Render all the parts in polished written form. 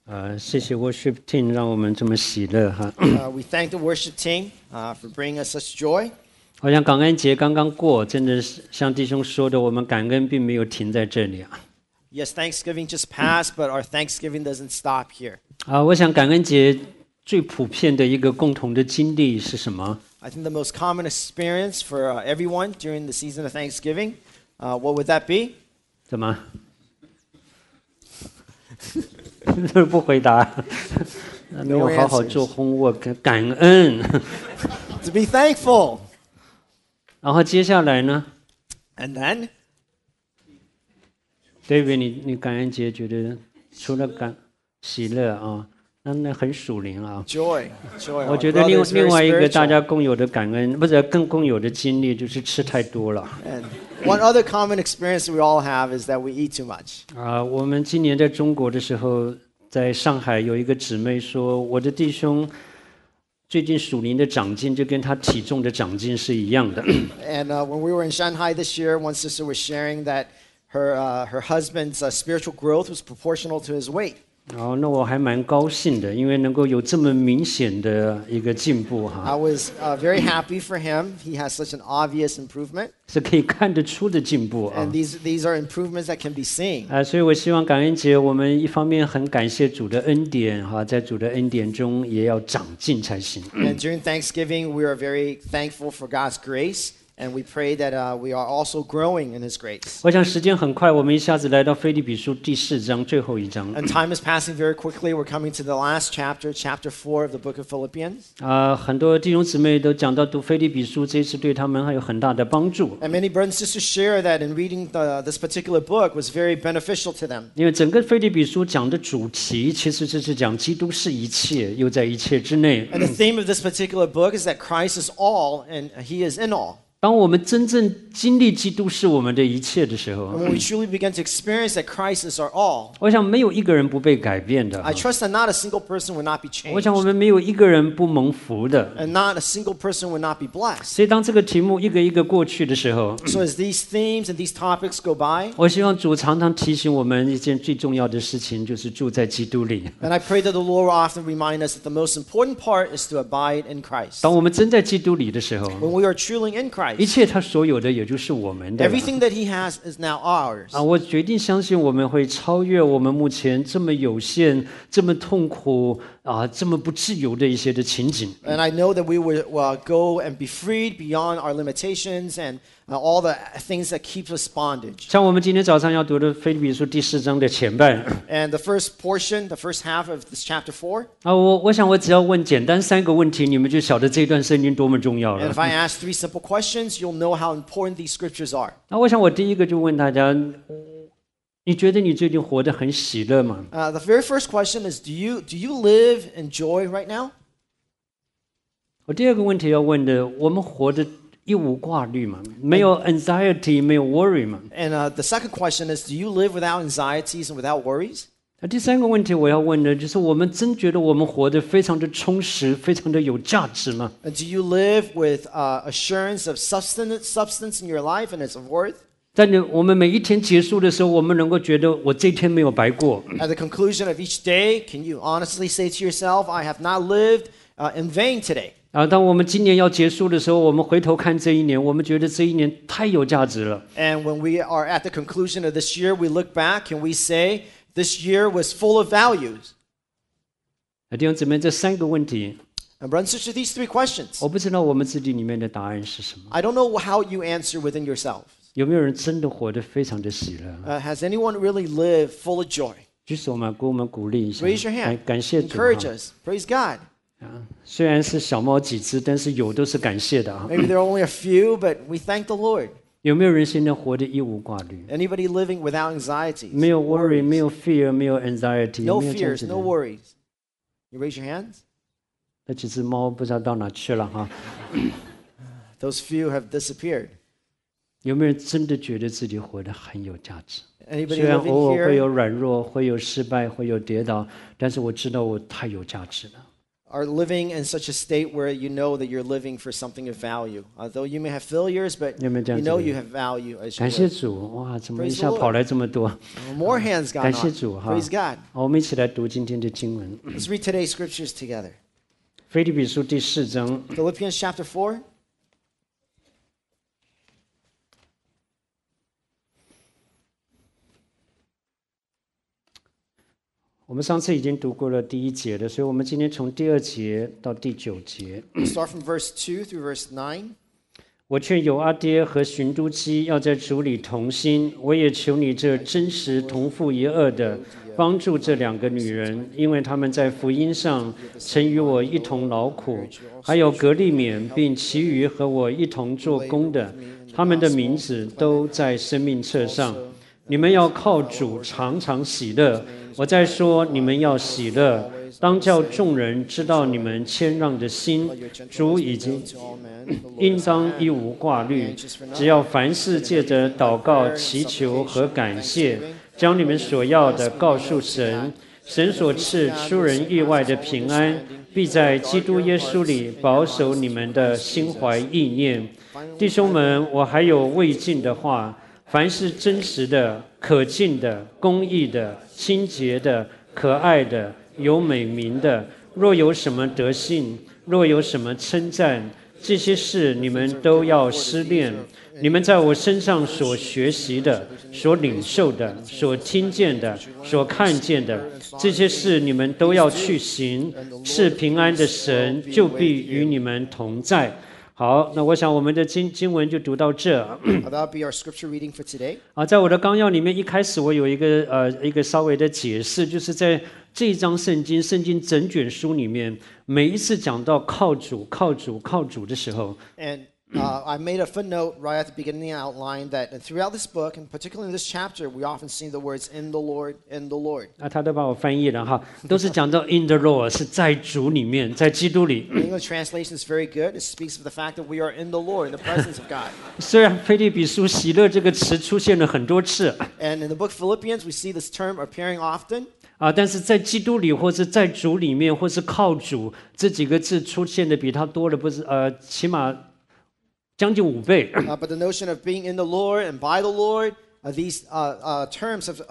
谢谢 worship team 让我们这么喜乐哈。 We thank the worship team for bringing us such joy. 好像感恩节刚刚过，真的是像弟兄说的，我们感恩并没有停在这里啊。 Yes, Thanksgiving just passed, but our Thanksgiving doesn't stop here. 我想感恩节最普遍的一个共同的经历是什么？ I think the most common experience for everyone during the season of Thanksgiving, what would that be? 怎么？不回答，没有好好做 homework， 感恩。 To be thankful. 然后接下来呢 And then? David， 你感恩节觉得除了喜乐啊，那很属灵啊。 Joy. 我觉得另外一个大家共有的感恩，不是更共有的经历，就是吃太多了。 And one other common experience we all have is that we eat too much. 我们今年在中国的时候，在上海有一个姊妹说，我的弟兄最近属灵的长进就跟他体重的长进是一样的。 And when we were in Shanghai this year, one sister was sharing that her husband's spiritual growth was proportional to his weight. 那我还蛮高兴的，因为能够有这么明显的一个进步哈。 I was very happy for him. He has such an obvious improvement. 是可以看得出的进步啊。 And these are improvements that can be seen. 所以我希望感恩节，我们一方面很感谢主的恩典哈，在主的恩典中也要长进才行。 And during Thanksgiving, we are very thankful for God's grace. And we pray that we are also growing in His grace. 我想时间很快，我们一下子来到腓立比书第4章最后一章。 And time is passing very quickly. We're coming to the last chapter, chapter 4 of the book of Philippians. 很多弟兄姊妹都讲到读腓立比书，这一次对他们还有很大的帮助。 And many brothers and sisters share that in reading this particular book was very beneficial to them. 因为整个腓立比书讲的主题，其实就是讲基督是一切，又在一切之内。 And the theme of this particular book is that Christ is all and He is in all. 当我们真正经历基督是我们的一切的时候， And when we truly begin to experience that Christ is our all, 我想没有一个人不被改变的。 I trust that not a single person will not be 我 changed. 想我们没有一个人不蒙福的。 And not a single person will not be blessed. 所以当这个题目一个一个过去的时候， So as these themes and these topics go by, 我希望主常常提醒我们一件最重要的事情，就是住在基督里。 and I pray that the Lord will often remind us that the most important part is to abide in Christ. 当我们真在基督里的时候， When we are truly in 一 Christ, 切他所有的也就是我们的。 everything that He has is now ours. 我决定相信我们会超越我们目前这么有限、这么痛苦这么不自由的一些的情景。 And I know that we will go and be freed beyond our limitations and all the things that keep us bondage. 像我们今天早上要读的腓立比书第4章的前半。 And the first portion, the first half of this chapter 4, 我想我只要问简单3个问题，你们就晓得这段圣经多么重要 and 了。 if I ask 3 simple questions, you'll know how important these scriptures are. 我想我第一个就问大家，你觉得你最近活得很喜乐吗？ The very first question is, do you live in joy right now? 我第二个问题要问的，我们活得一无挂虑吗？没有 anxiety， 没有 worry 吗？ And the second question is, do you live without anxieties and without worries? 第三个问题我要问的就是，我们真觉得我们活得非常的充实，非常的有价值吗？ And do you live with assurance of substance in your life and its worth? 在我们每一天结束的时候，我们能够觉得我这一天没有白过。 At the conclusion of each day, can you honestly say to yourself, I have not lived in vain today? 当我们今年要结束的时候，我们回头看这一年，我们觉得这一年太有价值了。 And when we are at the conclusion of this year, we look back and we say, this year was full of values. 弟兄姊妹，这3个问题， And brothers and sisters, these 3 questions, 我不知道我们自己里面的答案是什么。 I don't know how you answer within yourself. 有没有人真的活得非常的喜乐？ Has anyone really lived full of joy? 举手嘛，给我们鼓励一下。 Raise your hand. 感谢主。 Encourage us. Praise God. 虽然是小猫几只，但是有都是感谢的啊。 Maybe there are only a few, but we thank the Lord. 有没有人现在活得一无挂虑？ Anybody living without anxieties? 没有 worry， 没有 fear， 没有 anxiety， No 有没有这样 fears, 子的 no worries. You raise your hands? 那几只猫不知道到哪去了哈？ Those few have disappeared. 有没有人真的觉得自己活得很有价值？ Anybody 虽然 living 偶尔会 here? 有软弱，会有失败，会有跌倒，但是我知道我太有价值了。 are living in such a state where you know that you're living for something of value. Though you may have failures, but 有没有这样 you 子 know 的 you have value as 感 you 谢 live. 主，哇，怎么 Praise 一 the 下 Lord. 跑来这么多？ More hands 感 gone 谢 on. 主哈 Praise God. 好，我们一起来读今天的经文，《 Let's read today's scriptures together. 腓立比书第4章。 Philippians chapter 4. 我们上次已经读过了第1节了，所以我们今天从第2节到第9节。 Start from verse 2 through verse 9. 我劝友阿爹和寻都基要在主里同心，我也求你这真实同父一轭的，帮助这2个女人，因为她们在福音上曾与我一同劳苦，还有格利勉，并其余和我一同做工的，他们的名字都在生命册上。你们要靠主常常喜乐。我在说，你们要喜乐，当叫众人知道你们谦让的心。主已经应当一无挂虑，只要凡事借着祷告、祈求和感谢，将你们所要的告诉神。神所赐出人意外的平安，必在基督耶稣里保守你们的心怀意念。弟兄们，我还有未尽的话。凡是真实的、可敬的、公义的、清洁的、可爱的、有美名的，若有什么德性，若有什么称赞，这些事你们都要思念。你们在我身上所学习的、所领受的、所听见的、所看见的，这些事你们都要去行。赐平安的神就必与你们同在。好，那我想我们的经文就读到这。 That'll be our scripture reading for today. 在我的纲要里面，一开始我有一个稍微的解释，就是在这一章圣经整卷书里面，每一次讲到靠主的时候， And I made a footnote right at the beginning of the outline that throughout this book, and particularly in this chapter, we often see the words in the Lord, in the Lord. 他都把我翻译了哈，都是讲到 in the Lord 是在主里面，在基督里。 The English translation is very good. It speaks of the fact that we are in the Lord, in the presence of God. 虽然腓立比书喜乐这个词出现了很多次， And in the book Philippians, we see this term appearing often. 但是在基督里，或是在主里面，或是靠主这几个字出现的比它多了，不是起码将近5倍。 But the notion of being in the Lord and by the Lord, these terms have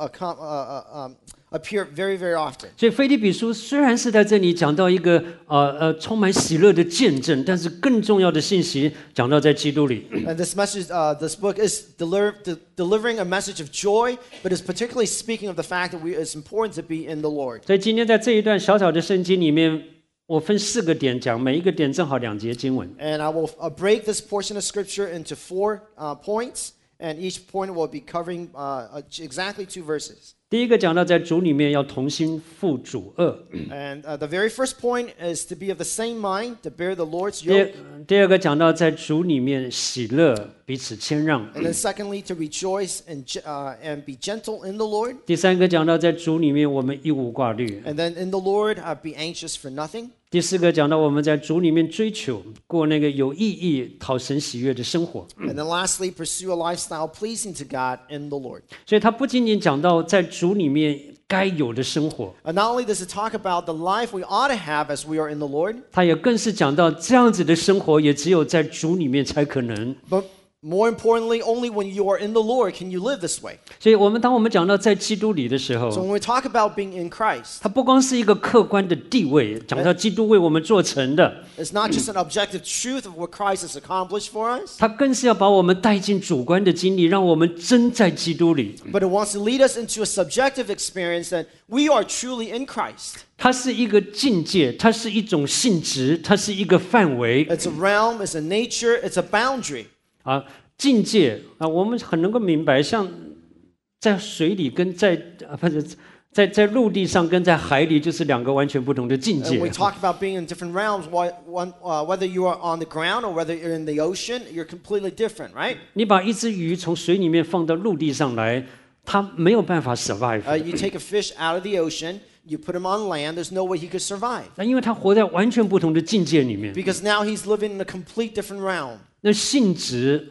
appear very, very often. 所以腓立比书虽然是在这里讲到一个充满喜乐的见证，但是更重要的信息讲到在基督里。 And this message, this book is delivering a message of joy, but is particularly speaking of the fact that it's important to be in the Lord. 所以今天在这一段小小的圣经里面，我分4个点讲，每一个点正好2节经文。 And I will break this portion of scripture into 4 points, and each point will be covering exactly 2 verses. 第一个讲到在主里面要同心负主恶， And the very first point is to be of the same mind, to bear the Lord's yoke. 第二个讲到在主里面喜乐，彼此谦让。 And then secondly, to rejoice and be gentle in the Lord. 第三个讲到在主里面我们一无挂虑。 And then in the Lord, be anxious for nothing. 第4个讲到我们在主里面追求过那个有意义、讨神喜悦的生活。 And then lastly, pursue a lifestyle pleasing to God in the Lord. 所以他不仅仅讲到在主里面该有的生活， And not only does it talk about the life we ought to have as we are in the Lord, 他也更是讲到这样子的生活也只有在主里面才可能。 but more importantly, only when you are in the Lord can you live this way. 所以当我们讲到在基督里的时 So 候， when we talk about being in Christ, 它不光是一个客观的地位，讲到基督为我们做成的， it's not just an objective truth of what Christ has accomplished for us, 它更是要把我们带进主观的经历，让我们真在基督里。 but it wants to lead us into a subjective experience that we are truly in Christ. 它是一个境界，它是一种性质，它是一个范围 It's a realm, it's a nature, it's a boundary. 境界我们很能够明白，像在水里跟在陆地上跟在海里就是2个完全不同的境 And 界 we。talk about being in different realms. Whether you are on the ground or whether you're in the ocean, you're completely different, right? 你把一只鱼从水里面放到陆地上来，它没有办法 survive， You take a fish out of the ocean, you put him on land, there's no way he could survive. 因为它活在完全不同的境界里面。 Because now he's living in a complete different realm. 那性质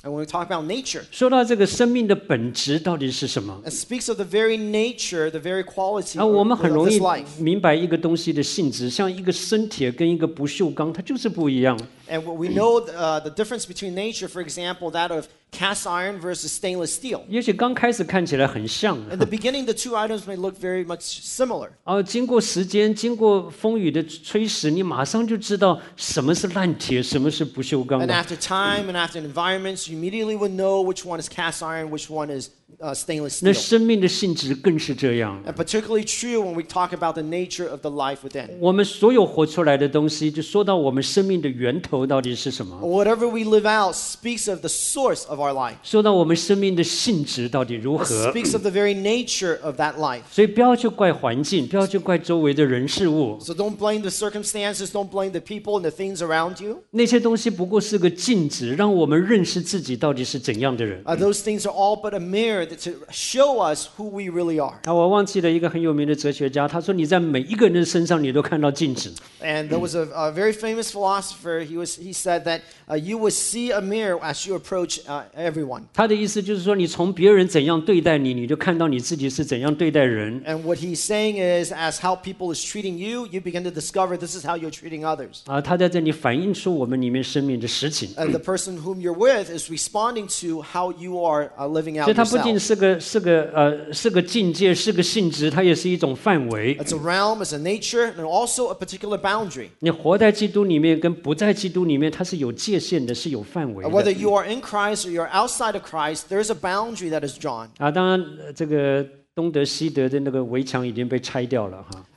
And when we talk about nature, 说到这个生命的本质到底是什么？ it speaks of the very nature, the very quality 我们很 of 容 this 易 life. 明白一个东西的性质，像一个生铁跟一个不锈钢，它就是不一样。 And we know the difference between nature, for example, that of cast iron versus stainless steel. 也许刚开始看起来很像， In the beginning, the two items may look very much similar. 经过时间，经过风雨的吹蚀，你马上就知道什么是烂铁，什么是不锈钢 And 的。 after time and after environments, you immediately would know which one is cast iron, which one is stainless 那 steel. 生命的性质更是这样。 And particularly true when we talk about the nature of the life within. 我们所有活出来的东西，就说到我们生命的源头到底是什么， Whatever we live out speaks of the source of our life. 说到我们生命的性质到底如 It 何。 speaks of the very nature of that life. 所以不要去怪环境，不要去怪周围的人事物， So don't blame the circumstances, don't blame the people and the things around you. 那些东西不过是个镜子，让我们认识自己到底是怎样的人。 Those things are all but a mirror to show us who we really are. 我忘记了一个很有名的哲学家，他说你在每一个人的身上你都看到镜子。 And there was a very famous philosopher. He said that you would see a mirror as you approach everyone. 他的意思就是说，你从别人怎样对待你，你就看到你自己是怎样对待人。 And what he's saying is, as how people is treating you, you begin to discover this is how you're treating others. 他在这里反映出我们里面生命的实情。 And the person whom you're with is responding to how you are living 所 out 以它不仅 yourself. 是个境界，是个性质，它也是一种范围。 It's a realm, it's a nature, and also a particular boundary. 你活在基督里面，跟不在基督里面，它是有界限的，是有范围 Whether 的。 you are in Christ or you're outside of Christ, there's a boundary that is drawn. 当然，这个东德西德的那个围墙已经被拆掉了哈。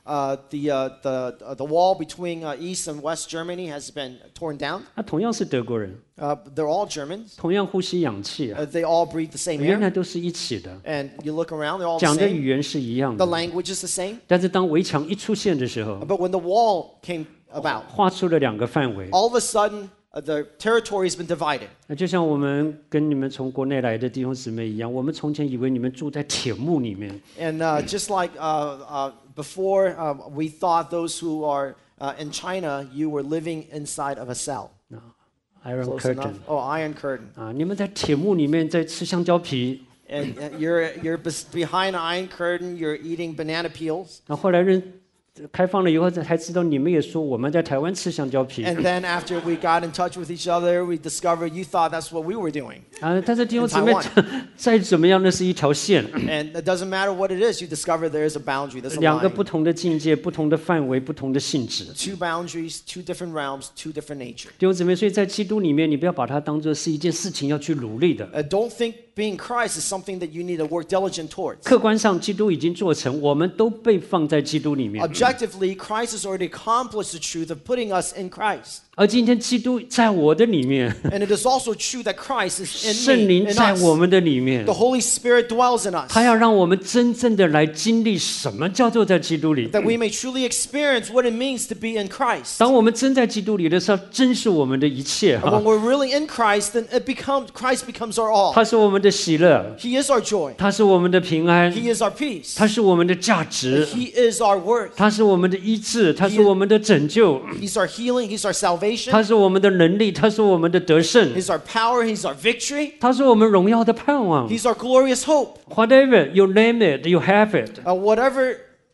The wall between East and West Germany has been torn down. 同样是德国人， They're all Germans. 同样呼吸氧气 They all breathe the same 原 air. 来都是一起的， And you look around, they're all the 讲的 same. 语言是一样 The 的。 language is the same. 但是当围墙一出现的时候， But when the wall came about, 画出了两个范围。 all of a sudden, the territory has been divided. 就像我们跟你们从国内来的弟兄姊妹一样，我们从前以为你们住在铁幕里面， And just like before, we thought those who are in China, you were living inside of a cell. Iron Close Curtain enough. Oh, Iron Curtain. 你们在铁幕里面在吃香蕉皮， And you're behind an Iron Curtain, you're eating banana peels. 后来开放了以后才知道你们也说我们在台湾吃香蕉皮 And then after we got in touch with each other, we discovered you thought that's what we were doing. 但是弟兄姊妹 In 再怎么样那是一条线， And it doesn't matter what it is, you discover there is a boundary, there's a 两个 line. 不同的境界、不同的范围、不同的性质。 Two boundaries, two different realms, two different nature. 弟兄姊妹，所以在基督里面，你不要把它当做是一件事情要去努力的。 Don't think being Christ is something that you need to work diligent towards. 客观上，基督已经做成，我们都被放在基督里面。 Objectively, Christ has already accomplished the truth of putting us in Christ. 而今天基督在我的里面， And it is also true that Christ is in 圣 me, 灵 in 在 us. 我们的里面 The，Holy Spirit dwells in us. 他要让我们真正的来经历什么叫做在基督里。 That we may truly experience what it means to be in Christ. 当我们真在基督里的时候，真是我们的一切 And when we're really in Christ, then Christ becomes our all. 他是我们的喜乐， He is our joy. 他是我们的平安， He is our peace. 他是我们的价值， He is our worth. 他是我们的医治，他是我们的拯救， He's our healing. He's our salvation. 他是我们的能力，他是我们的得胜， He's our power. He's our victory. 他是我们荣耀的盼望。 He's our glorious hope. Whatever you name it, you have it。 Whatever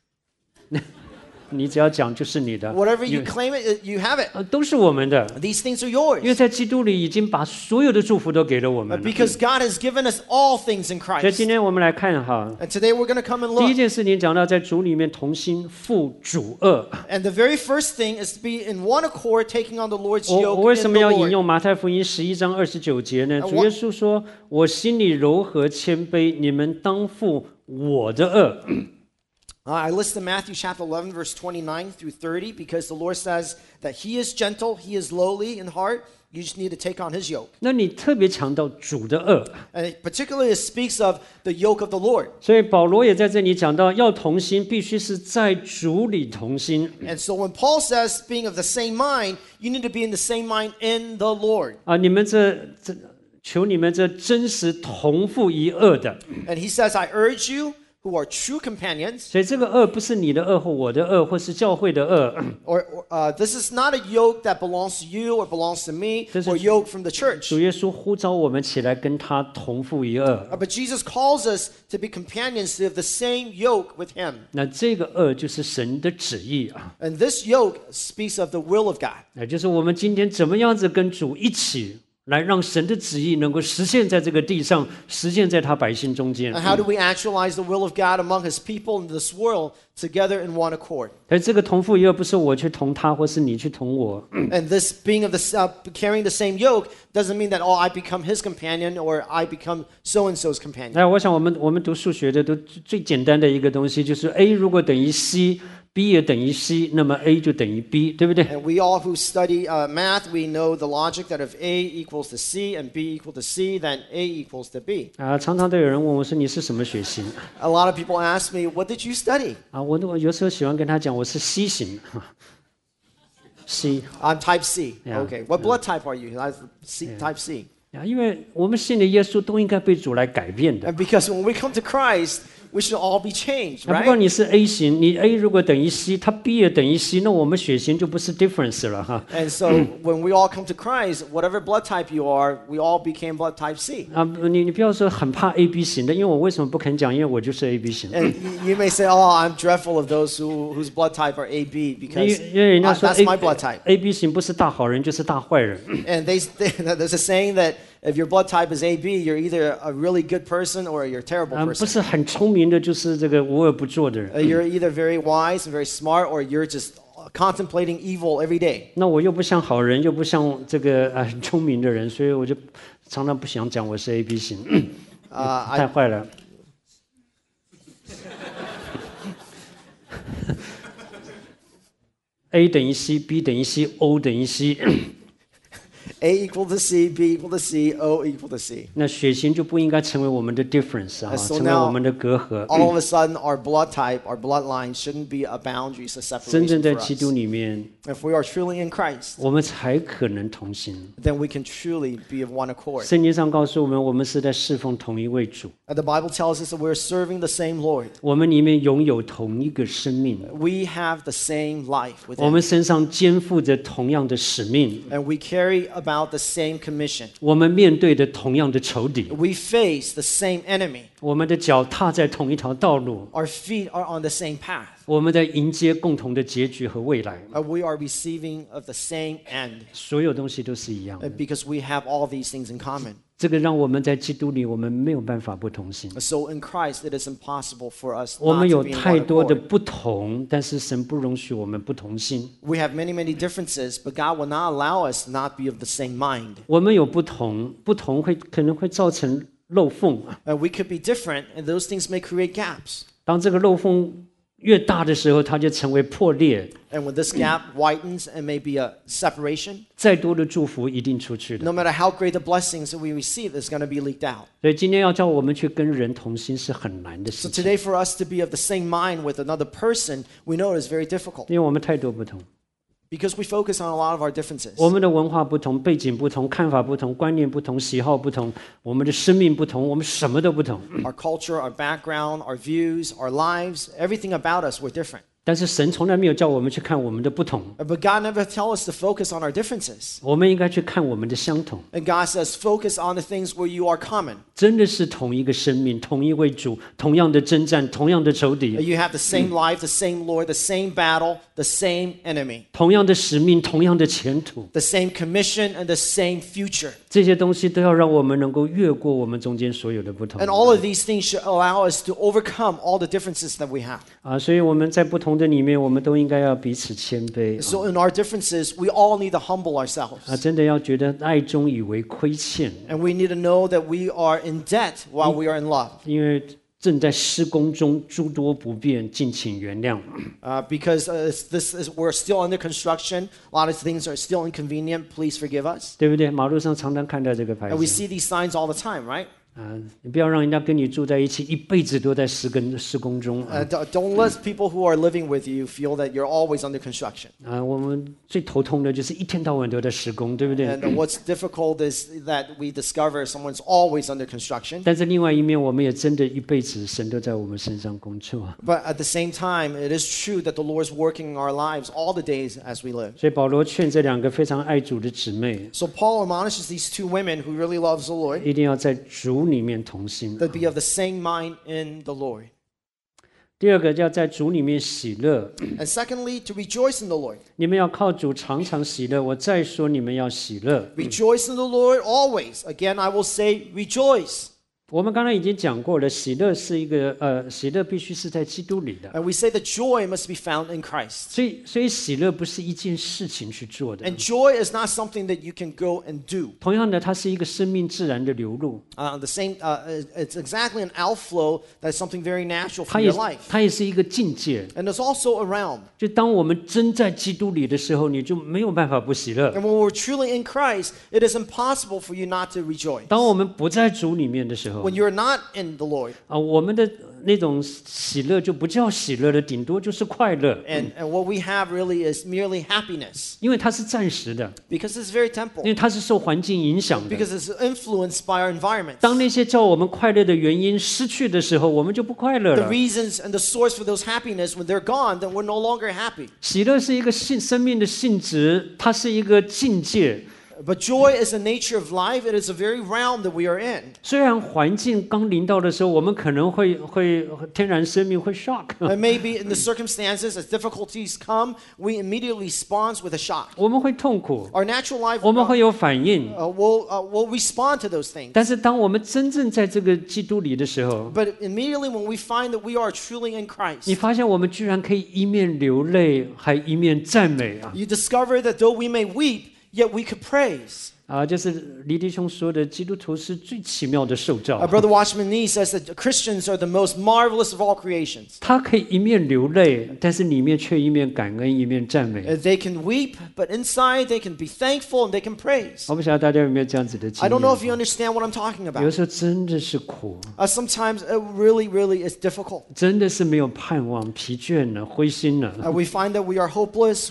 你只要讲就是你的， you claim it, you have it. 都是我们的， These things are 因为 yours. 在基督里已经把所有的祝福都给了我们了。 Because God has given us all things in 所以 Christ. 今天我们来看哈， And today we're going to come and 第一 look. 件事情讲到在主里面同心负主恶。 And the very first thing is to be in one accord, taking on the Lord's 我 yoke 为 in 什 the 么要引 Lord. 用马太福音11章29节呢？ And 主耶稣说：“我心里柔和谦卑，你们当负我的恶。” I listed Matthew chapter 11, verse 29 through 30, because the Lord says that He is gentle, He is lowly in heart. You just need to take on His yoke. 那你特别强调主的恶， And particularly it speaks of the yoke of the Lord. 所以保罗也在这里讲到，要同心，必须是在主里同心 And so when Paul says being of the same mind, you need to be in the same mind in the Lord. 你们求你们这真实同负一恶的， And he says, I urge you who are true companions. 所以这个恶不是你的恶或我的恶，或是教会的恶， This is not a yoke that belongs to you or belongs to me or yoke from the church. 主耶稣呼召我们起来跟他同负一恶。 But Jesus calls us to be companions to have the same yoke with him. 那这个恶就是神的旨意啊， And this yoke speaks of the will of God. 也就是我们今天怎么样子跟主一起来让神的旨意能够实现在这个地上，实现在他百姓中间。 And how do we actualize the will of God among his people in this world together in one accord? 而这个同负一恶不是我去同他，或是你去同我， And this being of the carrying the same yoke doesn't mean that I become his companion or I become so and so's companion. 那我想我们读数学的都最简单的一个东西就是 A 如果等于 C。B 也等于 C， 那么 A 就等于 B， 对不对？ And we all who study math, we know the logic that if A equals to C and B equal to C, then A equals to B. 常常都有人问我说你是什么血型？ A lot of people ask me, what did you study? 我有时候喜欢跟他讲我是 C 型，C I'm type C. Yeah. Okay. What blood type are you? I'm type C. 因为我们信的耶稣都应该被主来改变的。 And because when we come to Christ, we should all be changed, 不过 right? 你是 A 型，你 A 如果等于 C， 它 B 也等于 C， 那我们血型就不是 difference 了哈。 And so when we all come to Christ, whatever blood type you are, we all became blood type C. 你不要说很怕 AB 型的，因为我为什么不肯讲？因为我就是 AB 型。 And you may say, oh, I'm dreadful of those whose blood type are AB 因 because 为人家说 that's my blood type. AB 型不是大好人就是大坏人。 And there's a saying that if your blood type is AB, you're either a really good person or you're a terrible 不 person. 是很聪明的，就是这个无恶不作的人。 You're either very wise and very smart or you're just contemplating evil every day. 那我又不像好人，又不像这个很聪明的人，所以我就常常不想讲我是 AB 型，太坏了。A 等于 C，B 等于 C，O 等于 C， A equal to C, B equal to C, O equal to C. 那血型就不应该成为我们的 difference 啊， So 成为我们的隔阂。 All of a sudden, our blood type, our bloodline shouldn't be a boundaries, a 真 separation 正在 for 基督 us. 里面， If we are truly in Christ, 我们才可能同行。 then we can truly be of one accord. 圣经上告诉我们，我们是在侍奉同一位主， The Bible tells us that we're serving the same Lord. 我们里面拥有同一个生命， We have the same life 我 within. 们身上肩负着同样的使命， And we carry about the same commission. 我们面对的同样的仇敌， We face the same enemy. 我们的脚踏在同一条道路， Our feet are on the same path. 我们在迎接共同的结局和未来， We are receiving of the same end 所有东西都是一样的。 because we have all these things in common. 这个让我们在基督里，我们没有办法不同行。 So in Christ, it is impossible for us 我 not 们 to 有 be in 太 one 多的 accord. 不同，但是神不容许我们不同心。 We have many, many differences, but God will not allow us to not be of the same mind. 我们有不同，不同可能会造成漏缝。 And we could be different, and those things may create gaps. 当这个漏缝越大的时候，它就成为破裂。 And when this gap widens and may be a separation, 再多的祝福一定出去的。 no matter how great the blessings that we receive, it's going to be leaked out. 所以今天要叫我们去跟人同心是很难的 So 事情， today, for us to be of the same mind with another person, we know it is very difficult 因为我们太多不同， because we focus on a lot of our differences. 我们的文化不同，背景不同，看法不同，观念不同，喜好不同，我们的生命不同，我们什么都不同。 Our culture, our background, our views, our lives, everything about us, we're different. 但是神从来没有叫我们去看我们的不同， But God never tells us to focus on our differences. 我们应该去看我们的相同。 And God says, focus on the things where you are common. 真的是同一个生命，同一位主，同样的征战，同样的仇敌， You have the same life, the same Lord, the same battle, the same enemy, 同样的使命，同样的前途。 the same commission, and the same future. 这些东西都要让我们能够越过我们中间所有的不同 And all of these things should allow us to overcome all the differences that we have. 所以我们在不同的里面，我们都应该要彼此谦卑 So in our differences, we all need to humble ourselves. 真的要觉得爱中以为亏欠， And we need to know that we are in debt while we are in love. 因为正在施工中，诸多不便，敬请原谅。 Because we're still under construction. A lot of things are still inconvenient. Please forgive us. 对不对？马路上常常看到这个牌 And we 子， see these signs all the time, right? 你不要让人家跟你住在一起，一辈子都在施工中。 Don't let people who are living with you feel that you're always under construction. 我们最头痛的就是一天到晚都在施工，对不对？ And what's difficult is that we discover someone's always under construction. 但是另外一面，我们也真的一辈子神都在我们身上工作。 But at the same time, it is true that the Lord is working in our lives all the days as we live. 所以保罗劝这两个非常爱主的姊妹， So Paul admonishes these two women who really loves the Lord 一定要在主里面同心。 that be of the same mind in the Lord. 第二个要在主里面喜乐， And secondly, to rejoice in the Lord. 你们要靠主常常喜乐。我再说，你们要喜乐。 Rejoice in the Lord always. Again, I will say rejoice. 我们刚才已经讲过了，喜乐是一个喜乐必须是在基督里的。 And we say that joy must be found in Christ. 所以喜乐不是一件事情去做的。 And joy is not something that you can go and do. 同样的，它是一个生命自然的流露。 It's exactly an outflow that's something very natural 它 from 也 your life. 它也是一个境界。 And there's also a realm. 就当我们真在基督里的时候，你就没有办法不喜乐。 And when we're truly in Christ, it is impossible for you not to rejoice. 当我们不在主里面的时候， When you're not in the Lord. 我们的那种喜乐就不叫喜乐了，顶多就是快乐。 And what we have really is merely happiness. 因为它是暂时的， Because it's very 因 temporal. 为它是受环境影响的。 Because it's influenced by our environment. 当那些叫我们快乐的原因失去的时候，我们就不快乐 The 了。 reasons and the source for those happiness, when they're gone, then we're no longer happy. 喜乐是一个生命的性质，它是一个境界。 But joy is the nature of life. It is a very realm that we are in. 虽然环境刚临到的时候，我们可能会天然生命会 shock， And maybe in the circumstances, as difficulties come, we immediately respond with a shock. 我们会痛苦， Our natural life 我们会有反应。 will respond to those things. 但是当我们真正在这个基督里的时候， But immediately when we find that we are truly in Christ, 你发现我们居然可以一面流泪，还一面赞美啊！ you discover that though we may weep, yet we could praise. 就是李弟兄说的，基督徒是最奇妙的受造。 Brother Watchman Nee says that Christians are the most marvelous of all creations. 他可以一面流泪，但是里面却一面感恩，一面赞美。 They can weep, but inside they can be thankful and they can praise. 我不晓得大家有没有这样子的经 I don't know if 验？ you understand what I'm talking 有 about. 时候真的是苦， Sometimes it really is difficult. 真的是没有盼望，疲倦了，灰心了。 We find that we are hopeless.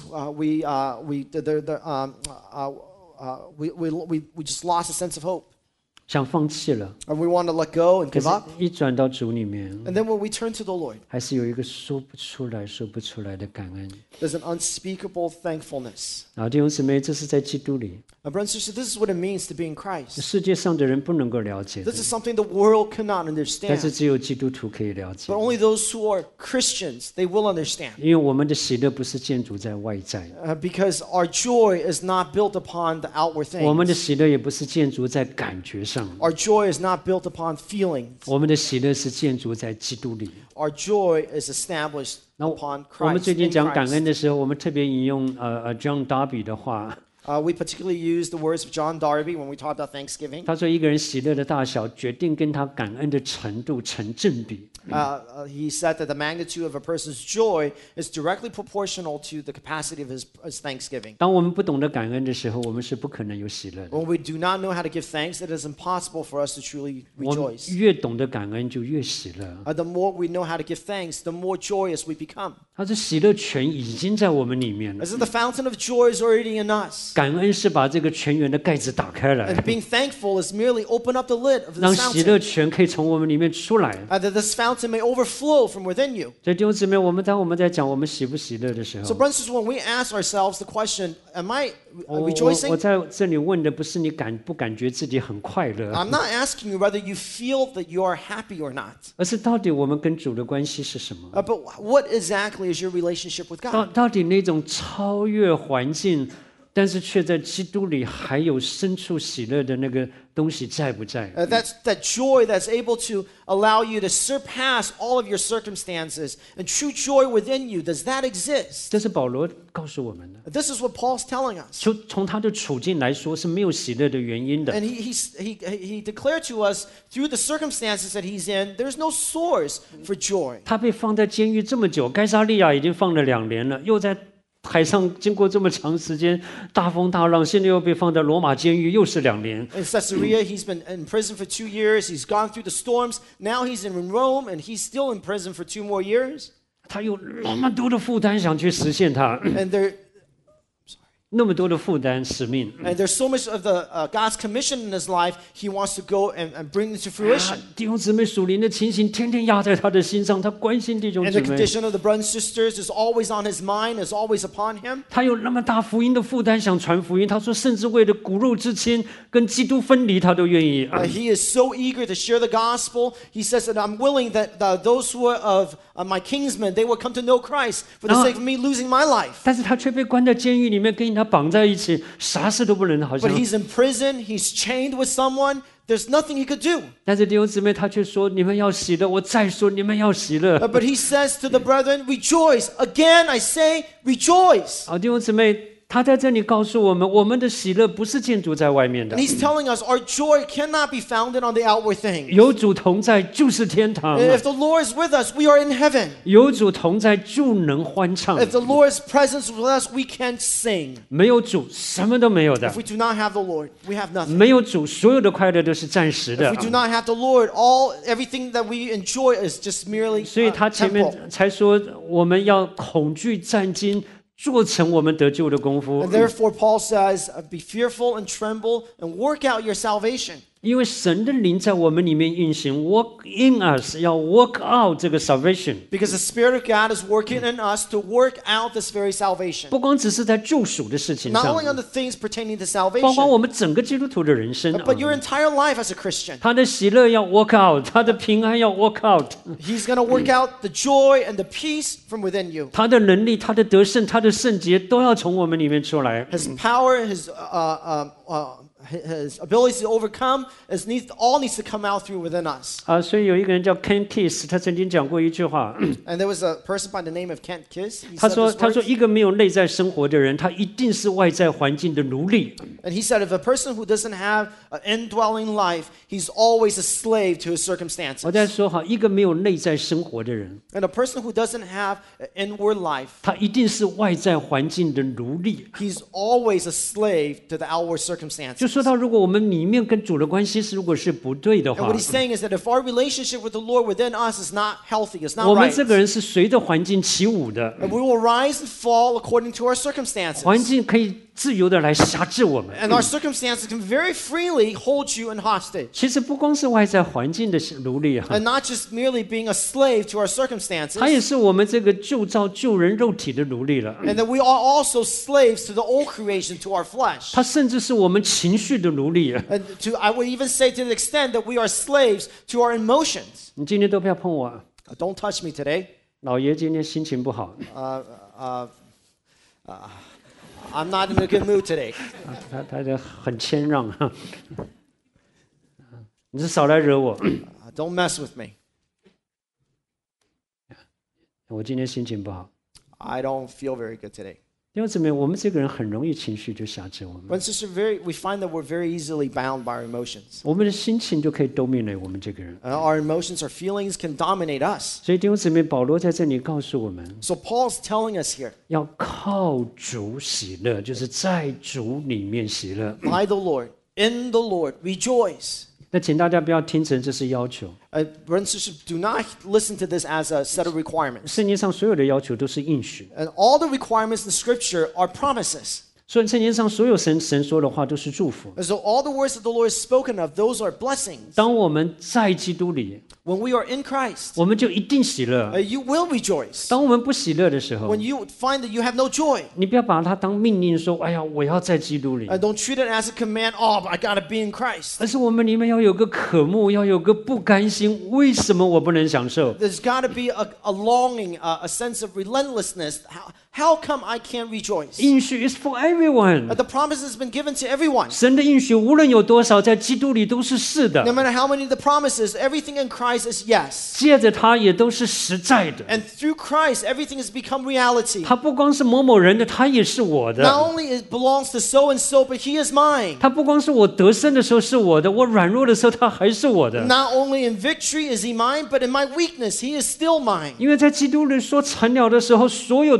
We just lost a sense of hope. 想放弃了， And we want to let go and 可 give 是 up. 一转到主里面， And then when we turn to the Lord, 还是有一个说不出来的感恩。 there's an unspeakable thankfulness. 弟兄姊妹，这是在基督里， Now, brothers and sisters, this is what it means to be in Christ. 世界上的人不能够了解的 This，is something the world cannot 但是 understand. 只有基督徒可以了解 But。only those who are Christians, they will understand. 因为我们的喜乐不是建筑在外在， Because our joy is not built upon the outward 我们的 things. 喜乐也不是建筑在感觉上， Our joy is not built upon feelings. 我们的喜乐是建筑在基督里。 Our joy is established 那 upon 我们 Christ. 最近 In 讲感 Christ. 恩的时候，我们特别引用John Darby 的话， We particularly use the words of John Darby when we talk about Thanksgiving. 他说一个人喜乐的大小决定跟他感恩的程度成正比。 He said that the magnitude of a person's joy is directly proportional to the capacity of his thanksgiving. 当我们不懂得感恩的时候，我们是不可能有喜乐的。 When we do not know how to give thanks, it is impossible for us to truly 我们 rejoice. 越懂得感恩，就越喜乐。 The more we know how to give thanks, the more joyous we become. 他说喜乐泉已经在我们里面了， As if the fountain of joy is already in us. 感恩是把这个泉源的盖子打开来， And being thankful is merely open up the lid of 让 this 喜乐 fountain. 泉可以从我们里面出来。 That this fountain may overflow from within you. 所以弟兄姊妹，当我们在讲我们喜不喜乐的时 So, 候， brothers and sisters, when we ask ourselves the question, am I 我 rejoicing? 在这里问的不是你不感觉自己很快乐， I'm not asking you whether you feel that you are happy or not. 而是到底我们跟主的关系是什么？ But what exactly is your relationship with God? 到底那种超越环境，但是却在基督里还有深处喜乐的那个东西在不在？ That's that joy that's able to allow you to surpass all of your circumstances and true joy within you. Does that exist? 这是保罗告诉我们的。 This is what Paul's telling us. 就从他的处境来说，是没有喜乐的原因的。 And he declared to us through the circumstances that he's in, there's no source for joy. 他被放在监狱这么久，该撒利亚已经放了2年了，又在海上经过这么长时间大风大浪，现在又被放在罗马监狱，又是2年。 In Caesarea, he's been in prison for 2 years. He's gone through the storms. Now he's in Rome, and he's still in prison for 2 more years. 他有那么多的负担想去实现它， And 那么多的负担使命。 there's so much of the God's commission in his life, he wants to go and bring it to fruition. 弟兄姊妹属灵的情形天天压在他的心上，他关心弟兄 And 姊 the 妹， condition of the brothers and sisters is always on his mind, is always upon him. 他有那么大福音的负担想传福音。他说，甚至为了骨肉之亲跟基督分离，他都愿意。 He is so eager to share the gospel. He says that I'm willing that those who are of my kinsmen, they will come to know Christ for the sake of me losing my life. 但是他却被关在监狱里面，跟他绑在一起，啥事都不能，好像 But。he's in prison, he's chained with someone, there's nothing he could do. 但是弟兄姊妹，他却说：“你们要喜乐。”我再说，你们要喜乐。 But he says to the brethren, rejoice. Again, I say, rejoice. 好，弟兄姊妹，他在这里告诉我们，我们的喜乐不是建筑在外面的 And，he's telling us our joy cannot be founded on the outward things. 有主同在就是天堂， If the Lord is with us, we are in heaven. 有主同在就能欢唱。 If the Lord's presence is with us, we can sing. 没有主，什么都没有的 If。we do not have the Lord, we have nothing. 没有主，所有的快乐都是暂时 If 的 we。do not have the Lord, everything that we enjoy is just merely 所以他前 temporal. 面才说，我们要恐惧战惊，做成我们得救的功夫 And。therefore, Paul says, be fearful and tremble and work out your salvation. 因为神的灵在我们里面运行 ，work in us， 要 work out 这个 salvation， Because the Spirit of God is working in us to work out this very salvation. 不光只是在救赎的事情 Not 上， only on the things pertaining to 包括 salvation, 我们整个基督徒的人生。 but your entire life as a Christian. 他的喜乐要 work out， 他的平安要 work out， He's going to work out the joy and the peace from within you. 他的能力、他的得胜、他的圣洁都要从我们里面出来。 His power, his ability to overcome, all needs to come out through within us. 所以有一个人叫 Ken Kiss， 他曾经讲过一句话， And there was a person by the name of Kent Kiss. He 他 said 说：“ this 他说 words. 一个没有内在生活的人，他一定是外在环境的奴隶。 And he said, if a person who doesn't have an indwelling life, he's always a slave to his circumstances. 我在说哈，一个没有内在生活的人， And a person who doesn't have an inward life, 他一定是外在环境的奴隶。 he's always a slave to the outward circumstances. 就说到，如果我们里面跟主的关系如果是不对的 And 话 what，he's saying is that if our relationship with the Lord within us is not healthy, it's 我 not 们 right, 这个人是随着环境起舞的， and we will rise and fall according to our circumstances. 环境可以自由的来辖制我们。 And our circumstances can very freely hold you in hostage. 其实不光是外在环境的奴隶哈， And not just merely being a slave to our 他 circumstances, 也是我们这个旧造旧人肉体的奴隶了。 and that we are also slaves to the old creation, to our flesh. 他甚至是我们情绪的奴隶。 And I would even say to the extent that we are slaves to our emotions. 你今天都不要碰我， Don't touch me today. 老爷今天心情不好。 I'm not in a good mood today. 他就很谦让哈，你是少来惹我。 Don't mess with me. 我今天心情不好。 I don't feel very good today. 弟兄姊妹，我们这个人很容易情绪就辖制我们， But sister, we find that we're very easily bound by our emotions. 我们的心情就可以 dominate 我们这个人。 Our emotions, our feelings can dominate us. 所以弟兄姊妹，保罗在这里告诉我们， So Paul's telling us here, 要靠主喜乐，就是在主里面喜乐。 by the Lord, in the Lord, rejoice. 那请大家不要听成这是要求， Brothers and sisters, do not listen to this as a set of requirements. 圣经上所有的要求都是应许， And all the requirements in Scripture are promises. 所以圣经上所有神说的话都是祝福。 And so all the words that the Lord has spoken of, those are blessings. 当我们在基督里， When we are in Christ, 我们就一定喜乐。 you will rejoice. 当我们不喜乐的时候 When，you find that you have no joy, 你不要把它当命令说：“哎呀，我要在基督里。” and don't treat it as a command, oh, but I got to be in Christ. 而是我们里面要有个渴慕，要有个不甘心。为什么我不能享受？ There's got to be a longing, a sense of relentlessness. How come I can't rejoice? 应许 is for everyone。 The promise has been given to everyone. 神的应许无论有多少，在基督里都是是 No 的， matter how many of the promises, everything in Christ is yes. 借着它也都是实在的。 And through Christ, everything has become reality. 它不光是某某人的，它也是我 Not 的。 only it belongs to so and so, but He is mine. 它不光是我得胜的时候是我的，我软弱的时候它还是我的。 Not only in victory is He mine, but in my weakness, He is still mine. 因为在基督里所成了的时候，所有的都是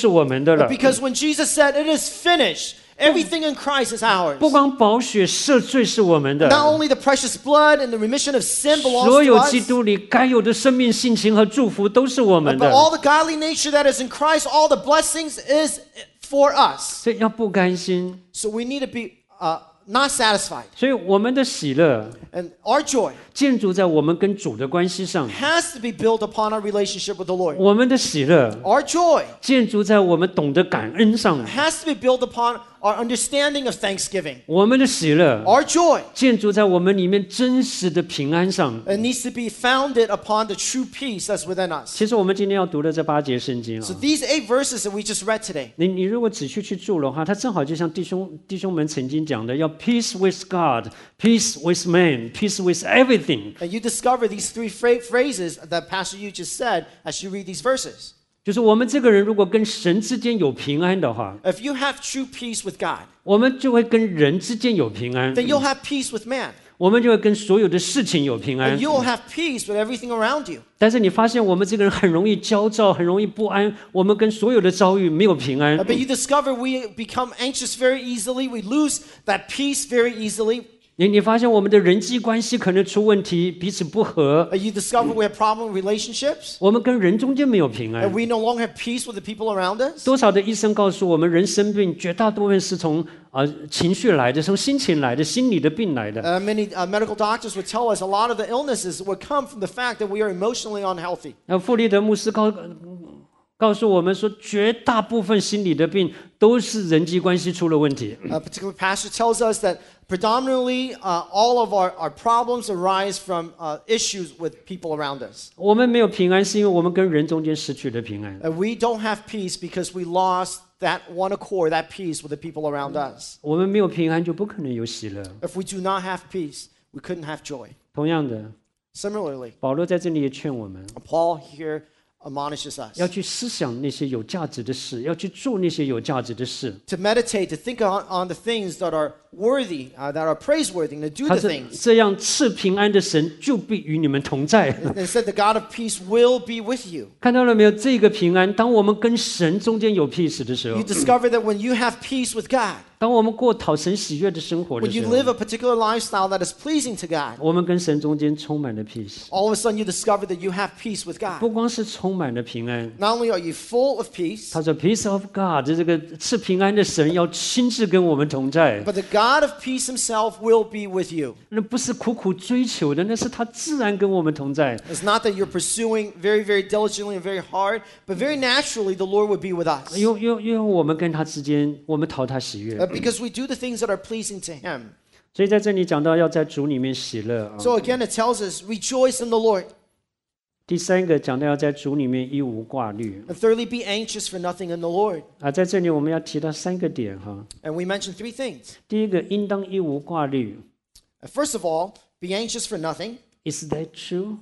我们的了。 Because when Jesus said, "It is finished," everything in Christ is ours. 不光宝血赦罪是我们的， Not only the precious blood and the remission of sin 所 belongs 有 to 基 us, 督里该有的生命、性情和祝福都是我们 but 的。 all the godly nature that is in Christ, all the blessings is for us. 所以要不甘心， So we need to be not satisfied. 所以我们的喜乐 And our joy 建筑在我们跟主的关系上， has to be built upon our relationship with the Lord. 我们的喜乐 Our joy 建筑在我们懂得感恩上， has to be built upon our understanding of thanksgiving. 我们的喜乐 Our joy 建筑在我们里面真实的平安上。 it needs to be founded upon the true peace that's within us. 其实我们今天要读的这8节圣经 So 啊， these 8 verses that we just read today, 你如果仔细去注的话，它正好就像弟兄们曾经讲的，要 peace with God, peace with man, peace with everything。 and you discover these 3 phrases that Pastor Yu just said as you read these verses. 就是我们这个人如果跟神之间有平安的话， If you have true peace with God, 我们就会跟人之间有平安， then you'll have peace with man. 我们就会跟所有的事情有平安 And。you'll have peace with everything around you. 但是你发现我们这个人很容易焦躁，很容易不安，我们跟所有的遭遇没有平安。 But you discover we become anxious very easily. We lose that peace very easily. 你发现我们的人际关系可能出问题，彼此不和， You discover we have problem with relationships. 我们跟人中间没有平 And 安。 we no longer have peace with the people around us. 多少的医生告诉我们，人生病绝大部分是从情绪来的，从心情来的，心理的病来的。 Many medical doctors would tell us a lot of the illnesses would come from the fact that we are emotionally unhealthy. 弗利德牧师告诉我们说，绝大部分心理的病都是人际关系出了问题。 A particular pastor tells us that predominantly all of our problems arise from issues with people around us. 我们没有平安，是因为我们跟人中间失去了平安。 And we don't have peace because we lost that one accord, that peace with the people around us. 我们没有平安，就不可能有喜乐。 If we do not have peace, we couldn't have joy. 同样的， Similarly, 保罗在这里也劝我们， Paul here admonishes us 要去思想那些有价值的事，要去做那些有价值的事。 to meditate, to think on the things that are worthy, that are praiseworthy, and to do 他 the 是 things. 这样赐平安的神，就必与你们同在。 And said the God of peace will be with you. 看到了没有？这个平安，当我们跟神中间有 peace 的时候 You，discover that when you have peace with God, 当我们过讨神喜悦的生活的 when 时 you 候， live a particular lifestyle that is pleasing to God, 我们跟神中间充满了 peace。 all of a sudden you discover that you have peace with 不 God. 光是充满了平安， Not only are you full of peace, 他说 peace of God，这个赐平安的神要亲自跟我们同在。 but the God of peace himself will be with you. 那不是苦苦追求的，那是他自然跟我们同在。 It's not that you're pursuing very, very diligently and very hard, but very naturally the Lord would be with us. 因为我们跟他之间，我们讨他喜悦。 Because we do the things that are pleasing to him. 所以在这里讲到要在主里面喜乐啊。 So again, it tells us, rejoice in the Lord. 第三个讲到要在主里面一无挂虑 And thirdly, be anxious for nothing in the Lord. 啊，在这里我们要提到3个点哈。 And we mentioned 3 things. 第一个，应当一无挂虑。 First of all, be anxious for nothing. Is that true？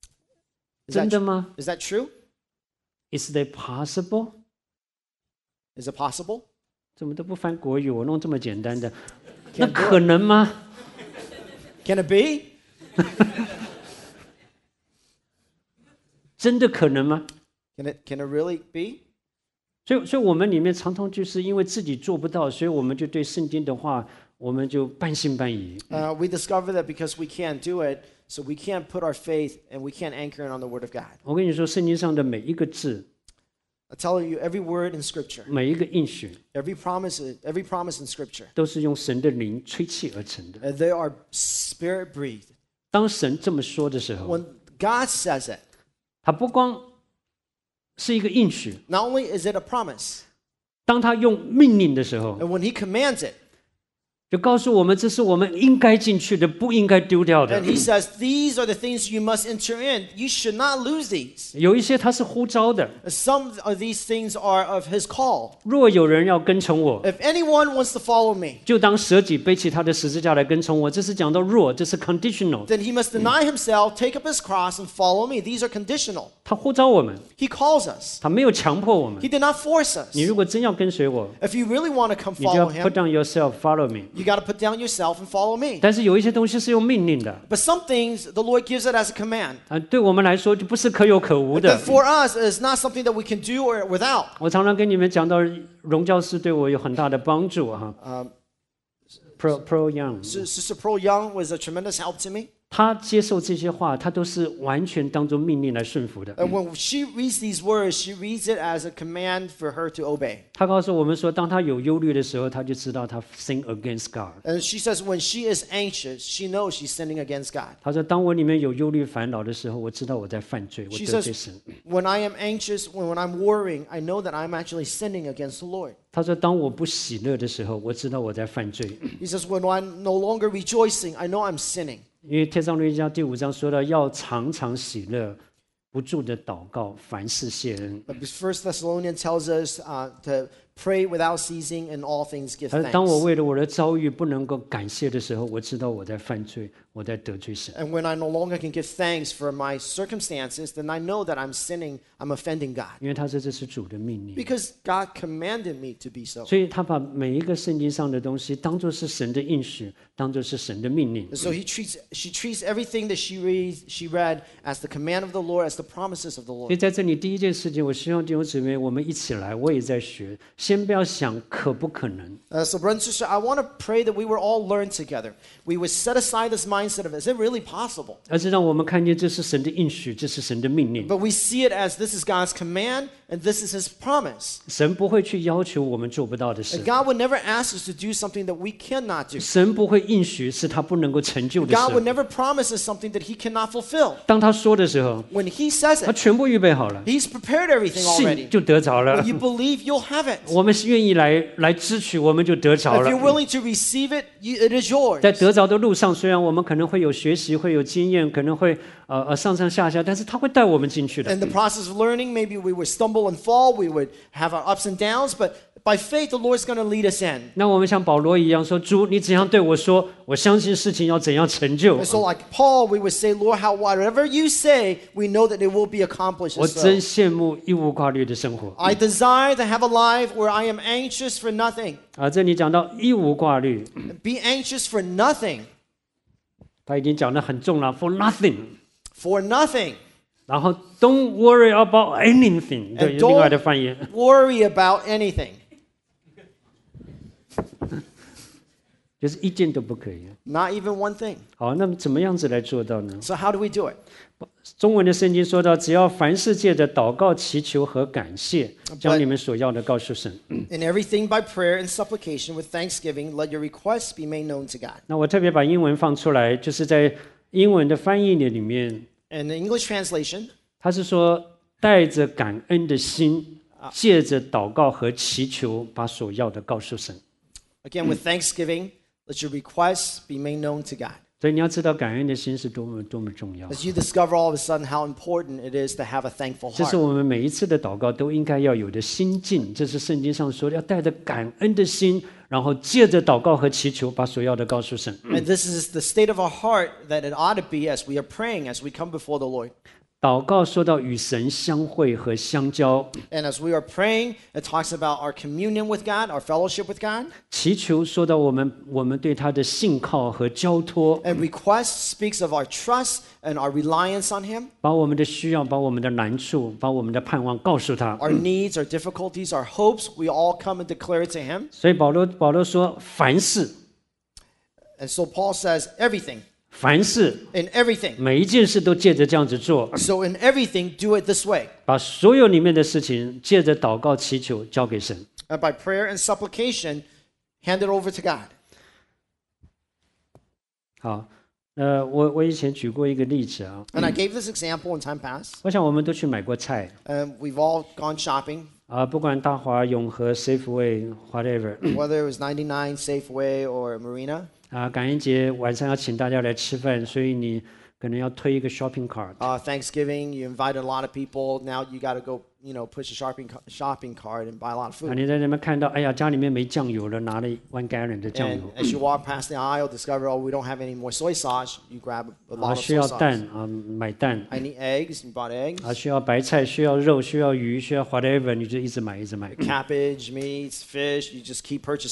Is 真 that, 的吗 is that true? ？Is that possible？ Is it possible? 怎么都不翻国语？我弄这么简单的，那 Can't do 可能吗？ Can it be? 真的可能吗？ Can it really be? 所以我们里面常常就是因为自己做不到，所以我们就对圣经的话，我们就半信半疑。 We discover that because we can't do it, so we can't put our faith and we can't anchor in on the Word of God. 我跟你说，圣经上的每一个字， I tell you, every word in Scripture, 每一个应许， every promise in Scripture, 都是用神的灵吹气而成的。 they are Spirit breathed. 当神这么说的时候， When God says it, 他不光是一个应许， not only is it a promise, 当他用命令的时候， and when He commands it, 就告诉我们这是我们应该进去的，不应该丢掉的 and。He says, these are the things you must enter in. You should not lose these. 有一些他是呼召的， Some of these things are of His call. 若有人要跟从我， If anyone wants to follow me, 就当舍己背起他的十字架来跟从我。这是讲到若，这是 conditional。 then he must deny himself, take up his cross, and follow me. These are conditional. 他呼召我们， He calls us. 他没有强迫我们 He。did not force us. 你如果真要跟随我， If you really want to come 你就要 follow put him, down yourself, follow me。 You got to put down yourself and follow me. 但是有一些东西是用命令的， But some things, the Lord gives it as a command. 对我们来说就不是可有可无 But 的。 for us, it's not something that we can do or without. 我常常跟你们讲到，荣教师对我有很大的帮助哈。Pro Young， Sister Pearl Young was a tremendous help to me. 他接受这些话，他都是完全当作命令来顺服的。 And when she reads these words, she reads it as a command for her to obey. 他告诉我们说，当他有忧虑的时候，他就知道他 sin against God。 And she says when she is anxious, she knows she's sinning against God. 他说，当我里面有忧虑烦恼的时候，我知道我在犯罪，我 She 得罪 says 神。 when I am anxious, when I'm worrying, I know that I'm actually sinning against the Lord. 他说，当我不喜乐的时候，我知道我在犯罪。 He says when I'm no longer rejoicing, I know I'm sinning. 因为帖撒罗尼迦第5章说到，要常常喜乐，不住的祷告，凡事谢恩。 But First Thessalonians tells us to pray without ceasing and all things give 而当我 thanks. 为了我的遭遇不能够感谢的时候，我知道我在犯罪，我在得罪神。 And when I no longer can give thanks for my circumstances, then I know that I'm sinning, I'm offending God. 因为他说这是主的命令， Because God commanded me to be so. 所以他把每一个圣经上的东西当作是神的应许，当作是神的命令。 And so she treats everything that she read as the command of the Lord, as the promises of the 所以 Lord. 在这里第一件事情，我希望弟兄姊妹我们一起来，我也在学，先不要想可不可能， So, brother and sister, I want to pray that we would all learn together. We would set aside this mindset of, is it really possible? 而是让我们看见这是神的应许，这是神的命令。 But we see it as this is God's command and this is His promise. 神不会去要求我们做不到的事 And，God would never ask us to do something that we cannot do. 神不会应许是他不能够成就的 God would 事。 never promise us something that He cannot fulfill. 当他说的时候， When He says 他 it, 全部预备好了， He's prepared everything 信 already. 就得着了 When。you believe, you'll have it. 我们是愿意来支取，我们就得着 If 了 you're。willing to receive it, it is yours. 在得着的路上，虽然我们可能会有学习，会有经验，可能会上上下下，但是他会带我们进去的。 In the process of learning, maybe we would stumble and fall, we would have our ups and downs, but by faith, the Lord's going to lead us in. 那我们像保罗一样说：“主，你怎样对我说，我相信事情要怎样成就。 And so, like Paul, we would say, Lord, whatever you say, we know that it will be accomplished. 我 So. 真羡慕一无挂虑的生活。 I desire to have a life where I am anxious for nothing. 这里讲到一无挂虑， Be anxious for nothing. 他已经讲得很重了，for nothing。 For nothing. 然后 don't worry about anything， 对， And don't- 另外的翻译。 Worry about anything. 就是一件都不可以。 Not even one thing. 好，那么怎么样子来做到呢？ So, how do we do it? 中文的圣经说到，只要凡世界的祷告、祈求和感谢，将你们所要的告诉神。 In everything by prayer and supplication with thanksgiving, let your requests be made known to God. 那我特别把英文放出来，就是在英文的翻译里面， In the English translation, 他是说带着感恩的心，借着祷告和祈求，把所要的告诉神。 again, with thanksgiving, let your requests be made known to God. 所以你要知道，感恩的心是多么多么重要。 As you discover all of a sudden how important it is to have a thankful 这是 heart. 我们每一次的祷告都应该要有的心境，这是圣经上说的，要带着感恩的心，然后借着祷告和祈求，把所要的告诉神。 And this is the state of our heart that it ought to be as we are praying, as we come before the Lord. 祷告说到与神相会和相交， And as we are praying, it talks about our communion with God, our fellowship with God. 祈求说到我们对他的信靠和交托， And request speaks of our trust and our reliance on Him, 把我们的需要、把我们的难处、把我们的盼望告诉他。 our needs, our difficulties, our hopes. We all come and declare it to Him. 所以保罗说，凡事 And so Paul says, everything, 凡事 in everything. 每一件事都借着这样子做， So in everything, do it this way. 把所有里面的事情借着祷告祈求交给神。 And by prayer and supplication, hand it over to God. 好，我以前举过一个例子啊， And I gave this example in time past. 我想我们都去买过菜 We've all gone shopping, 不管大华、永和、Safeway whatever whether it was 99, Safeway, or Marina. 感恩节晚上要请大家来吃饭，所以你可能要推一个 shopping cart。 Thanksgiving, you invited a lot of people. Now you got to go, push a shopping cart and buy a lot of food. 你在那边看到，哎呀，家里面没酱油了，拿了1 gallon 的酱 And 油。 as you walk past the aisle, discover, we don't have any more soy sauce. You grab a lot of 需 soy 要 sauce. 蛋买蛋 I need eggs. You bought eggs. 需要白菜，需要肉，需要鱼，需要 whatever，你就一直买。 Cabbage, meats, fish. You just keep purchasing.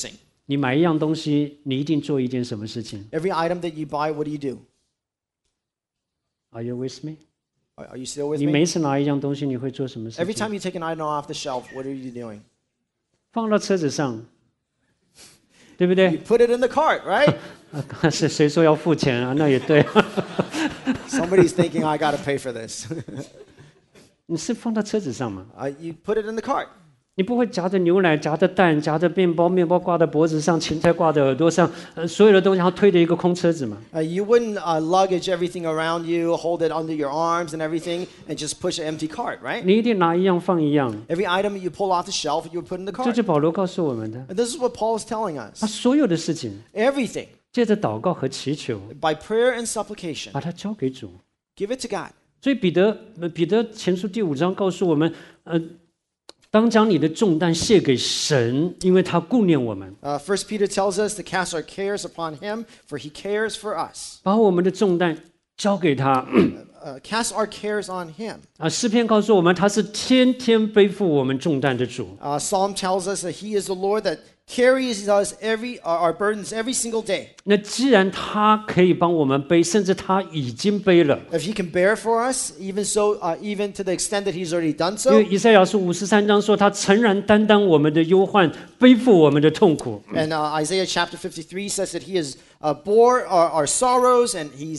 你买一样东西，你一定做一件什么事情 Every item that you buy, what do? ？Are you with me？ Are you still with 你 me? 每一次拿一样东西，你会做什么事 Every 情？ time you take an item off the shelf, what are you doing? 放到车子上，对不 You 对？ put it in the cart, right? 是谁说要付钱啊？那也对。 Somebody's thinking, I got to pay for this. 你是放到车子上嘛？ You put it in the cart. 你不会夹着牛奶、夹着蛋、夹着面包，面包挂在脖子上，芹菜挂在耳朵上，所有的东西，然后推着一个空车子嘛？ You wouldn't luggage everything around you, hold it under your arms and everything, and just push an empty cart, right? 你一定拿一样放一样。 Every item you pull off the shelf, you would put in the 这 cart. 就保罗告诉我们的， And this is what Paul is telling 他 us. 所有的事情， Everything, 借着祷告和祈求， by prayer and supplication, 把它交给主。 give it to God. 所以彼得前书第5章告诉我们，当将你的重担卸给神，因为他顾念我们， First Peter tells us to cast our cares upon him, for he cares for us. 把我们的重担交给他。 Cast our cares on him. 诗篇告诉我们，他是天天背负我们重担的主。 Psalm tells us that he is the Lord that carries us our burdens every single day. 那既然他可以帮我们背，甚至他已经背了， If he can bear for us, even so, even to the extent that he's already done 因为 so. 以赛亚书53章说，他诚然担当我们的忧患，背负我们的痛苦。 And Isaiah chapter 53 says that he has bore our sorrows and he's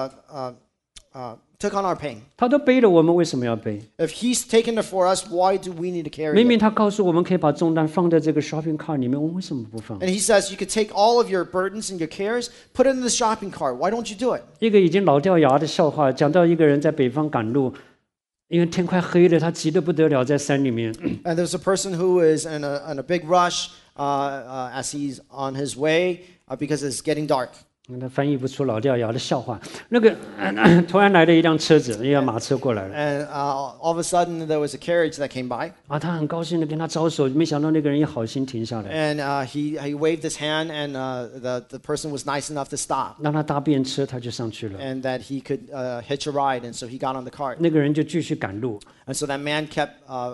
took on our pain. 他都背了，我们为什么要背？ If he's taken it for us, why do we need to carry 明明 it? 他告诉我们可以把重担放在这个 shopping cart 里面，我们为什么不放？ And he says you could take all of your burdens and your cares, put it in the shopping cart. Why don't you do it? 一个已经老掉牙的笑话，讲到一个人在北方赶路，因为天快黑了，他急得不得了，在山里面。 And there's a person who is in a big rush as he's on his way because it's getting dark. 他翻译不出老掉牙的笑话。那个突然来了一辆车子，一辆马车过来了， And all of a sudden there was a carriage that came by. 他很高兴的跟他招手，没想到那个人也好心停下来， And he waved his hand, and the person was nice enough to stop, 让他搭便车，他就上去了。 and that he could hitch a ride, and so he got on the cart. 那个人就继续赶路。 And so that man kept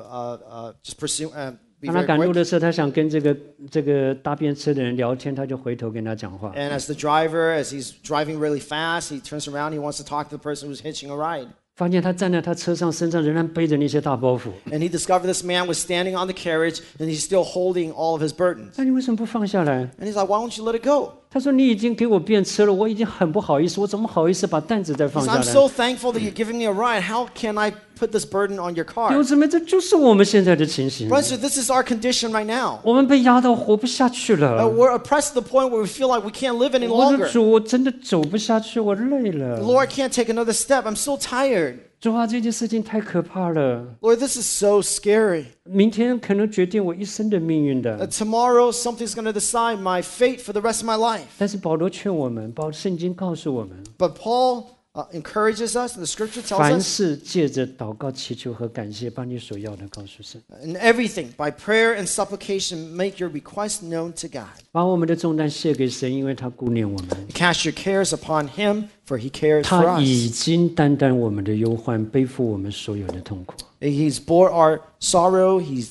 just pursuing. Be 当他 very 赶路 quick. 的时候，他想跟这个搭便车的人聊天，他就回头跟他讲话。 And as the driver, as he's driving really fast, he turns around. He wants to talk to the person who's hitching a ride. 发现他站在他车上，身上仍然背着那些大包袱。 And he discovered this man was standing on the carriage, and he's still holding all of his burdens. 那你为什么不放下来？ And he's like, "Why don't you let it go?" 他说：“你已经给我便车了，我已经很不好意思，我怎么好意思把担子再 He 放 said, 下 "I'm 来 so thankful that you're giving me a ride. How can I put this burden on your？” 弟 car? 兄姊妹，这就是我们现在的情形。 Friends, so this is our condition right now. 我们被压到活不下去了。 We're oppressed to the point where we feel like we can't live any 我 longer. 说主，我真的走不下去，我累了。 Lord, I can't take another step. I'm so tired. 主啊，这件事情太可怕了， Lord, this is so scary. 明天可能决定我一生的命运的。 Tomorrow, something's going to decide my fate for the rest of my life. 但是保罗劝我们，圣经告诉我们， But Paul encourages us, and the scripture tells 凡 us, 事借着祷告、祈求和感谢，把你所要的告诉神， in everything, by prayer and supplication, make your request known to God. 把我们的重担卸给神，因为他顾念我们。 Cast your cares upon him, for he cares for 他已 us. 经担当我们的忧患，背负我们所有的痛苦。 He's bore our sorrow. He's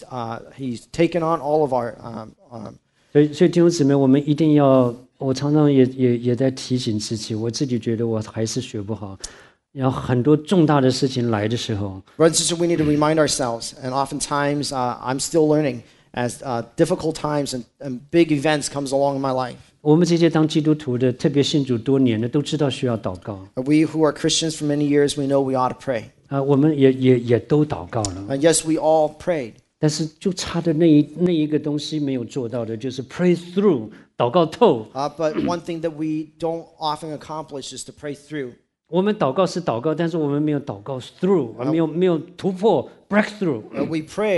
taken on all of our. 所以弟兄姊妹，我们一定要，我常常也在提醒自己，我自己觉得我还是学不好。然后很多重大的事情来的时候， Brothers and sisters, we need to remind ourselves, and oftentimes I'm still learning as difficult times and big events comes along in my life. 我们这些当基督徒的，特别信主多年的，都知道需要祷告。 We who are Christians for many years, we know we ought to pray. 我们也都祷告了， And yes, we all prayed. 但是就差的那一个东西没有做到的，就是 pray through 祷告透。 But one thing that we don't often accomplish is to pray through. 我们祷告是祷告，但是我们没有祷告 through，没有突破 breakthrough， We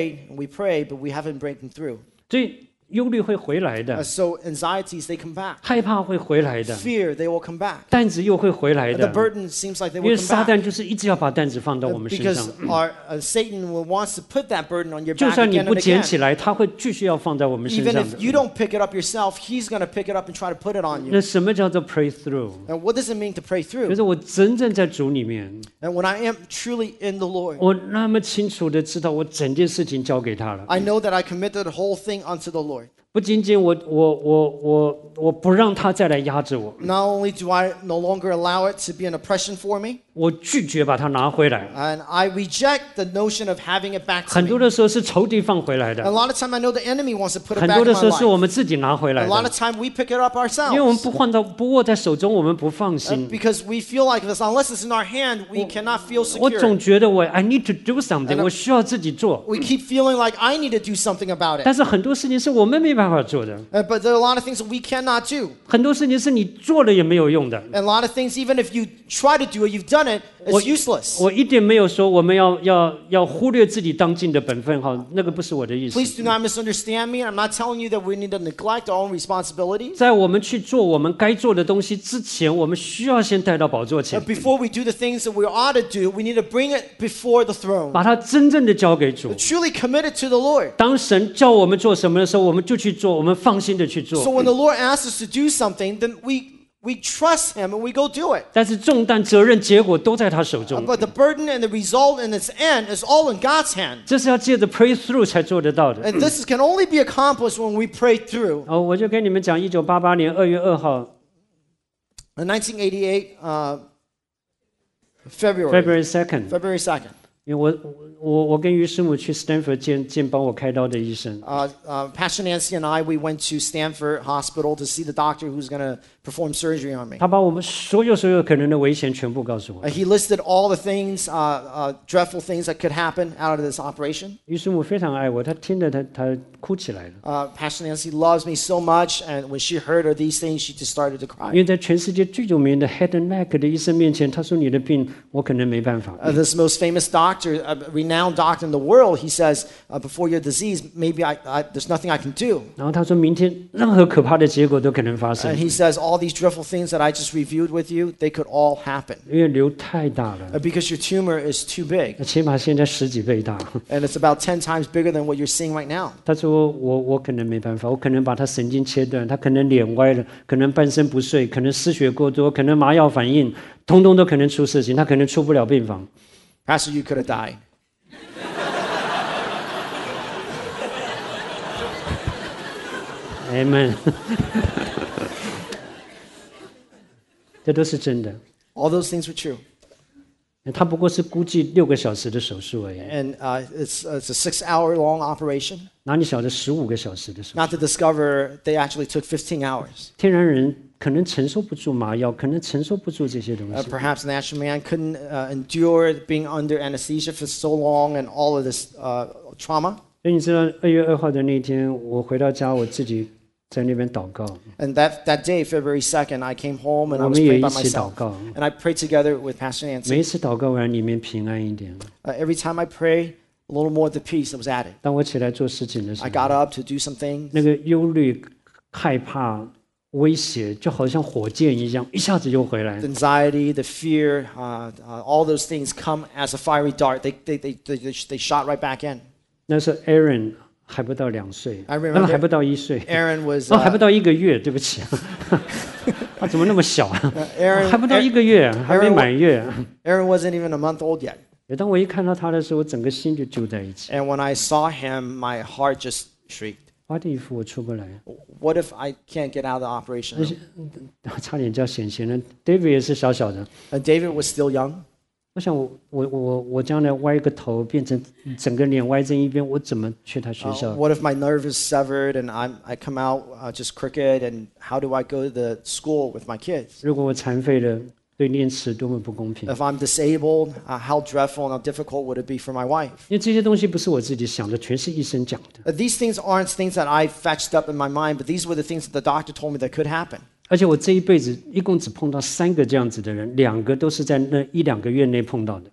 pray, but we haven't broken through. 所以忧虑会回来的， So anxieties, they come back. 害怕会回来的， Fear, they will come back. 担子又会回来 The 的， burden seems like they 因为 will come 撒 back. 旦就是一直要把担子放到我们身 Because 上。 Satan wants to put that burden on your 就 back 算你 again 不 and 捡 again. 起来，他会继续要放在我们身 Even 上 if 的。 you don't pick it up yourself, he's going to pick it up and try to put it on you. 那什么叫做 pray through？ And what does it mean to pray 就 through? 是我真正在主里面， And when I am truly in the Lord, 我那么清楚的知道我整件事情交给他了， I know that I committed the whole thing unto the Lord. 不仅仅我不让它再来压着我， Not only do I no longer allow it to be an oppression for me, 我拒绝把它拿回来。 and I reject the notion of having it back to 很多 me. 的时候是仇敌放回来 A 的， lot of time I know the enemy wants to put it 很 back 多 in 的时候 my 是我 life. 们自己拿回 A 来 lot 的 of。time we pick it up 因为我们 ourselves. 不握在手中，我们不放心。 Because we feel like this, unless it's in our hand, we cannot feel 我 secure. 总觉得I need to do something， 我需要自己做。 We keep feeling like I need to do something about it. 但是很多事情是我们没办法做的， But there are a lot of things that we cannot do. 很多事情是你做了也没有用的。 And a lot of things, even if you try to do it, you've done it, it's useless. 我一点没有说我们要忽略自己当尽的本分，哈，那个不是我的意思。 Please do not misunderstand me. I'm not telling you that we need to neglect our own responsibilities. 在我们去做我们该做的东西之前，我们需要先带到宝座前， Before we do the things that we ought to do, we need to bring it before the throne. 把它真正的交给主。 Truly commit it to the Lord. 当神叫我们做什么的时候，我们就去做，我们放心的去 So 做。 when the Lord asks us to do something, then we trust Him and we go do it. 但是重担、责任、结果都在他手中， But the burden and the result and its end is all in God's hand. 这是要借着 pray through 才做得到的。 And this can only be accomplished when we pray through. 我就跟你们讲，1988年2月2号 In 1988, February February 2nd， 2nd, 因为我跟于师母去 Stanford 见帮我开刀的医生， Pastor Nancy and I, we went to Stanford Hospital to see the doctor who's going to perform surgery on me. 他把我们所有可能的危险全部告诉我。 He listed all the things, dreadful things that could happen out of this operation. 于师母非常爱我，她听了她哭起来了， Pastor Nancy loves me so much, and when she heard of these things, she just started to 因 cry. 为在全世界最有名的 head and neck 的医生面前，他说你的病我可能没办法。 This most famous doctor, a renowned doctor in the world, he says, before your disease, maybe there's nothing I can do. 然后他说明天任何可怕的结果都可能发 And 生， he says, all these dreadful things that I just reviewed with you, they could all happen. 因为瘤太大了， Because your tumor is too big. 起码现在10几倍大。 And it's about 10 times bigger than what you're seeing right now. 他说我可能没办法，我可能把他神经切断，他可能脸歪了，可能半身不遂，可能失血过多，可能麻药反应，通通都可能出事情，他可能出不了病房。 Pastor, you could have died. Amen 这都是真的。 All those things were true. 他不过是估计6个小时的手术而已， And it's a 6-hour-long operation. 哪里晓得15个小时的手术？ Not to discover they actually took 15 hours. 天然人可能承受不住麻药，可能承受不住这些东西。 Perhaps natural man couldn't endure being under anesthesia for so long and all of this trauma. 所以你知道2月2号的那天，我回到家，我自己在那边祷告。 And that day, February 2nd, I came home and I 我 was 们也 praying 一 by 起祷 myself. 告。 And I prayed together with Pastor 每 Nancy. 一次祷告完，里面平安一点。 Every time I pray, a little more of the peace was added. 当我起来做事情的时 I 候， got up to do some things. 那个忧虑、害怕、威胁，就好像火箭一样，一下子就回来 The。anxiety, the fear, all those things come as a fiery dart. They shot right back in. 那时候 Aaron 还不到2岁， I remember 还不到1岁， Aaron was 还不到1个月，对不起，他怎么那么小啊？ Aaron 还不到1个月，还没满月。 Aaron wasn't even a month old yet. 当我一看到他的时候，我整个心就揪在一起。 And when I saw him, my heart just shrieked. 花地夫我出不来， What if I can't get out of the operation room? 差点叫显形了。David 也是小小的， And David was still young. 我想我将来歪个头变成整个脸歪成一边，我怎么去他学校？ What if my nerve is severed and I come out just crooked? And how do I go to the school with my kids? 如果我残废了，对念慈多么不公平！ If I'm disabled, how dreadful and how difficult would it be for my wife? 因为这些东西不是我自己想的，全是医生讲的。 These things aren't things that I fetched up in my mind, but these were the things that the doctor told me that could happen. 而且我这一辈子一共只碰到3个这样子的人，2个都是在那1-2个月内碰到的。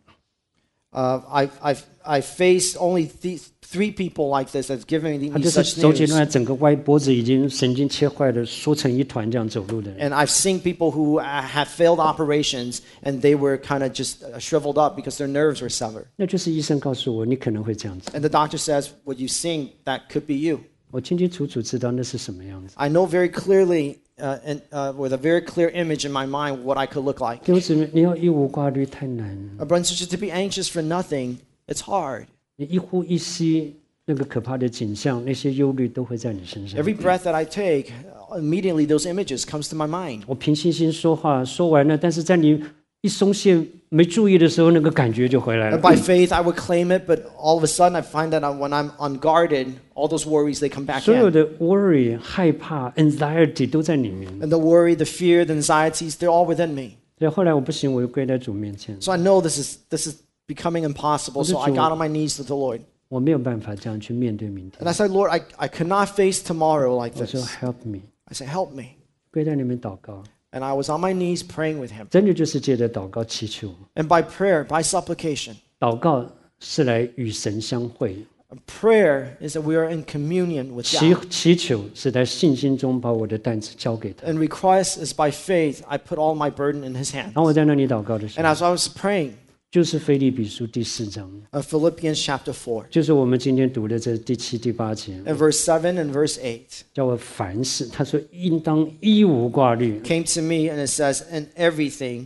I faced only 3 people like this that's given 他 me 就是 such 走起 news. 来，整个歪脖子已经神经切坏了，缩成一团这样走路的人。 And I've seen people who have failed operations and they were kind of just shriveled up because their nerves were severed. 那就是医生告诉我，你可能会这样子。 And the doctor says, what you seeing, that could be you. 我清清楚楚知道那是什么样子。 I know very clearly, with a very clear image in my mind, what I could look like. 弟兄姊妹，你要一无挂虑太难， Brothers and sisters, to be anxious for nothing, it's hard. 你一呼一吸， 那个可怕的景象，那些忧虑都会在你身上。 Every breath that I take, immediately those images comes to my mind. 我凭信心说话，说完了，但是在你一松懈、没注意的时候，那个感觉就回来 And 了。 by faith, I would claim it, but all of a sudden, I find that when I'm unguarded, all those worries they come back 所有 in. 的 worry、害怕、anxiety 都在里面。 And the worry, the fear, the anxieties, they're all within me. 所以后来我不行，我就跪在主面前， So I know this is becoming impossible. So I got on my knees to the Lord. 我没有办法这样去面对明 And 天。 I said, Lord, I cannot face tomorrow like 我说 this. Help me， I said, help me. 跪在里面祷告， And I was on my knees praying with him. 真的就是借着祷告祈求。 And by prayer, by supplication, 祷告是来与神相会， prayer is that we are in communion with 祈 God. 祈求是在信心中把我的担子交给他。 And request is by faith, I put all my burden in his hand. 当我在那里祷告的时 And 候， as I was praying, 就是腓立比书第4章， Philippians chapter 4, 就是我们今天读的这第7、第8节， and verse 7 and verse 8, 叫我凡事，他说应当一无挂虑， came to me and it says, in everything,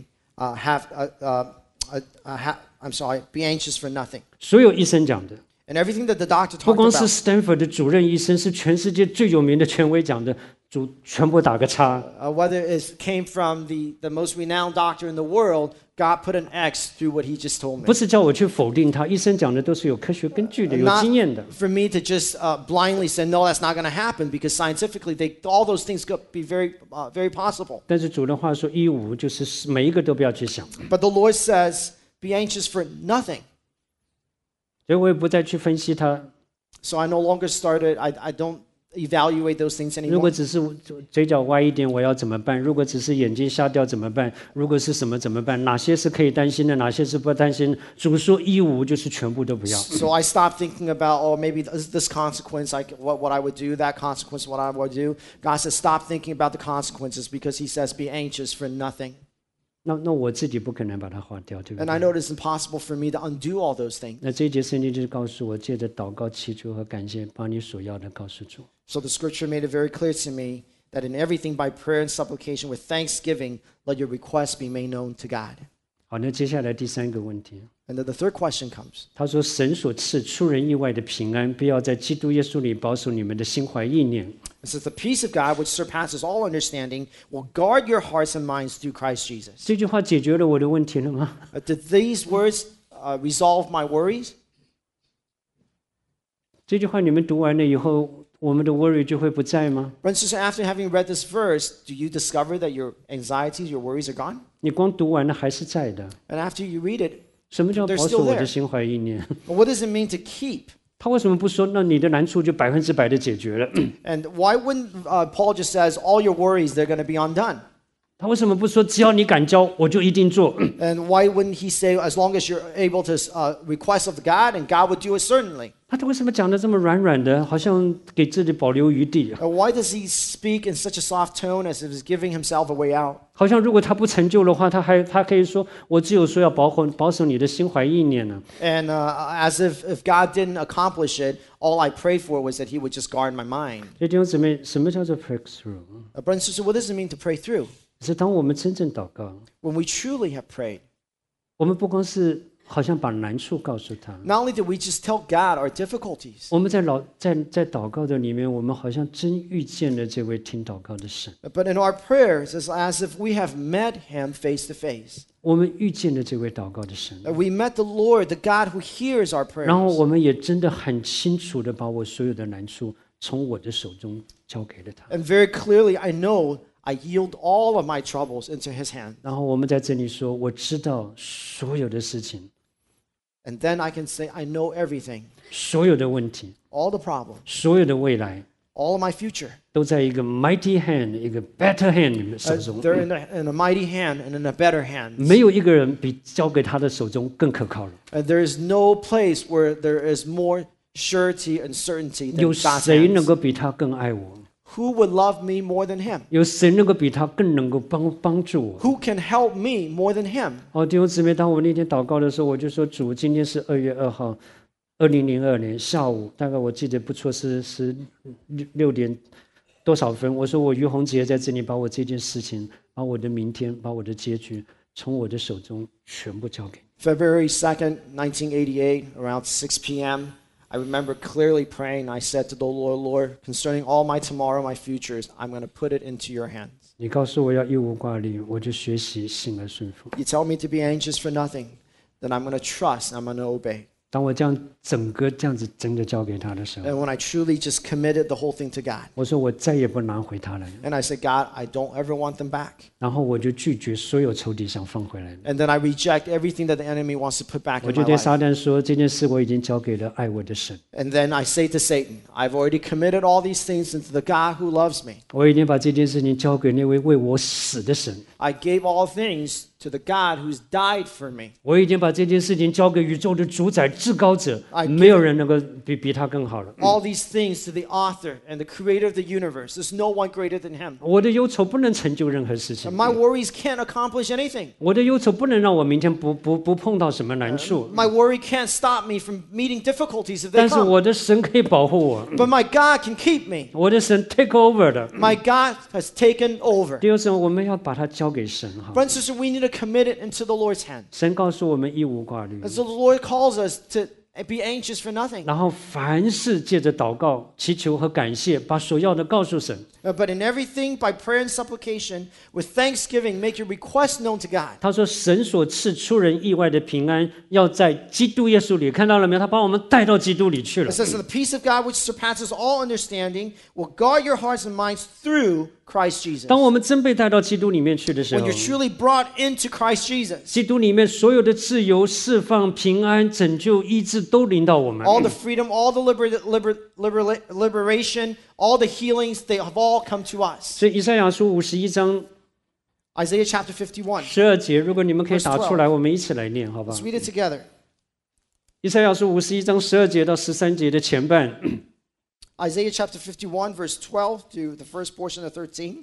be anxious for nothing. 所有医生讲的， And everything that the doctor 不 talked 光是 about, Stanford 的主任医生，是全世界最有名的权威讲的，主全部打个叉。 whether it came from the most renowned doctor in the world, God put an X through what he just told 不 me. 是叫我去否定他，医生讲的都是有科学根据的，有 Not 经验的。 for me to just blindly say, no, that's not going to happen, because scientifically, all those things could be very possible. 但是主的话说一无，就是每一个都不要去想， But the Lord says, be anxious for nothing. 所以我也不再去分析它。 So I no longer started, I don't evaluate those things 如果 anymore. 只是嘴角歪一点，我要怎么办？如果只是眼睛瞎掉怎么办？如果是什么怎么办？哪些是可以担心的，哪些是不担心？主说一无，就是全部都不要。 So I stopped thinking about, oh, maybe this consequence, like what I would do, that consequence, what I would do. God says, stop thinking about the consequences, because he says, be anxious for nothing. 那我自己不可能把它划掉，对不 And I 对？ know it's impossible for me to undo all those things. 那这一节圣经就是告诉我，借着祷告、祈求和感谢，把你所要的告诉主。 So the scripture made it very clear to me that in everything by prayer and supplication with thanksgiving, let your requests be made known to God. 好，那接下来第3个问题， And then the third question comes. 他说：“神所赐出人意外的平安，必要在基督耶稣里保守你们的心怀意念。” It says, the peace of God, which surpasses all understanding, will guard your hearts and minds through Christ Jesus. 这句话解决了我的问题了吗？ Did these words resolve my worries? 这句话你们读完了以后，我们的 worry 就会不在吗？ Brothers and sisters, after having read this verse, do you discover that your anxieties, your worries are gone? 你光读完了还是在的。 And after you read it, 什么叫 They're 保 still 守我 there. 的心怀意念？ what does it mean to keep? 他为什么不说那你的难处就100%的解决了？ And why wouldn't Paul just says, all your worries, they're going to be undone? 他为什么不说只要你敢交，我就一定做？ And why wouldn't he say, as long as you're able to request of God, and God would do it certainly? 他为什么讲的这么软软的，好像给自己保留余地？ And why does he speak in such a soft tone as if he's giving himself a way out? 好像如果他不成就的话，他可以说我只有说要保守你的心怀意念呢。 And as if God didn't accomplish it, all I prayed for was that he would just guard my mind. 所以弟兄姊妹，什么叫做 breakthrough？ Brothers and sisters, what does it mean to pray through? 是当我们真正祷告， When we truly have prayed, 我们不光是好像把难处告诉他， not only did we just tell God our difficulties, 我们在祷告的里面，我们好像真遇见了这位听祷告的神， but in our prayers, it's as if we have met him face to face. 我们遇见了这位祷告的神， We met the Lord, the God who hears our 然后 prayers. 我们也真的很清楚的把我所有的难处从我的手中交给了他。 And very clearly, I know I yield all of my troubles into his hand. 然后我们在这里说，我知道所有的事情， And then I can say, I know everything, 所有的问题， all the problems, 所有的未来， all of my future. 都在一个 mighty hand，一个 better hand 里面手中。 They're in a mighty hand and in a better hand. 没有一个人比交给他的手中更可靠了。 And there is no place where there is more surety and certainty than 有 God's 谁能 hands. 够比他更爱我？ Who would love me more than him? 有谁能够比他更能够帮助我？ Who can help me more than him? 弟兄姊妹，当我那天祷告的时候，我就说主，今天是2月2号，2002年下午，大概我记得不错是6点多少分。我说我于洪杰在这里把我这件事情，把我的明天，把我的结局，从我的手中全部交给你。 February 2nd, 1988, around 6 p.m., I remember clearly praying. I said to the Lord, Lord, concerning all my tomorrow, my futures, I'm going to put it into your hands. 你告诉我要一无挂虑，我就学习信而顺服。 You tell me to be anxious for nothing, then I'm going to trust, I'm going to obey. 当我这样整个这样子真的交给他的时候， And when I truly just committed the whole thing to God, 我说我再也不拿回他了， and I said, God, I don't ever want them back. 然后我就拒绝所有仇敌想放回来的。 And then I reject everything that the enemy wants to put back 我 in 就 my 对 life. 撒旦说，这件事我已经交给了爱我的神， And then I say to Satan, I've already committed all these things into the God who loves me. 我已经把这件事情交给那位为我死的神， I gave all things to the God who's died for me. 我已经把这件事情交给宇宙的主宰至高者 I， 没有人能够比他更好了。 All these things to the author and the creator of the universe. There's no one greater than him. 我的忧愁不能成就任何事 And 情， my worries can't accomplish anything. 我的忧愁不能让我明天不碰到什么难处， My worry can't stop me from meeting difficulties if they 但是 come. 我的神可以保护我， But my God can keep me. 我的神 take over 的。 My God has taken over. 第二什么？我们要把它交给神哈。 Brothers and sisters, we need to commit it into the Lord's hand. 神告诉我们一无挂虑， And so the Lord calls us to be anxious for nothing. 然后凡事借着祷告、祈求和感谢，把所要的告诉神。 But in everything, by prayer and supplication, with thanksgiving, make your request known to God. 他说：“神所赐出人意外的平安，要在基督耶稣里。”看到了没有？他把我们带到基督里去了 It。says, the peace of God, which surpasses all understanding, will guard your hearts and minds through Christ Jesus. 当我们真被带到基督里面去的时 When 候， you're truly brought into Christ Jesus, 基督里面所有的自由、释放、平安、拯救、医治都临到我们。 all the freedom, all the liberation, all the healings, they have all come to us. 所以以赛亚书51章 Isaiah chapter 51. 12节，如果你们可以打出来，我们一起来念，好不好 Let's？ read it together. 以赛亚书51章12节到13节的前半。 Isaiah chapter 51, verse 12 to the first portion of 13.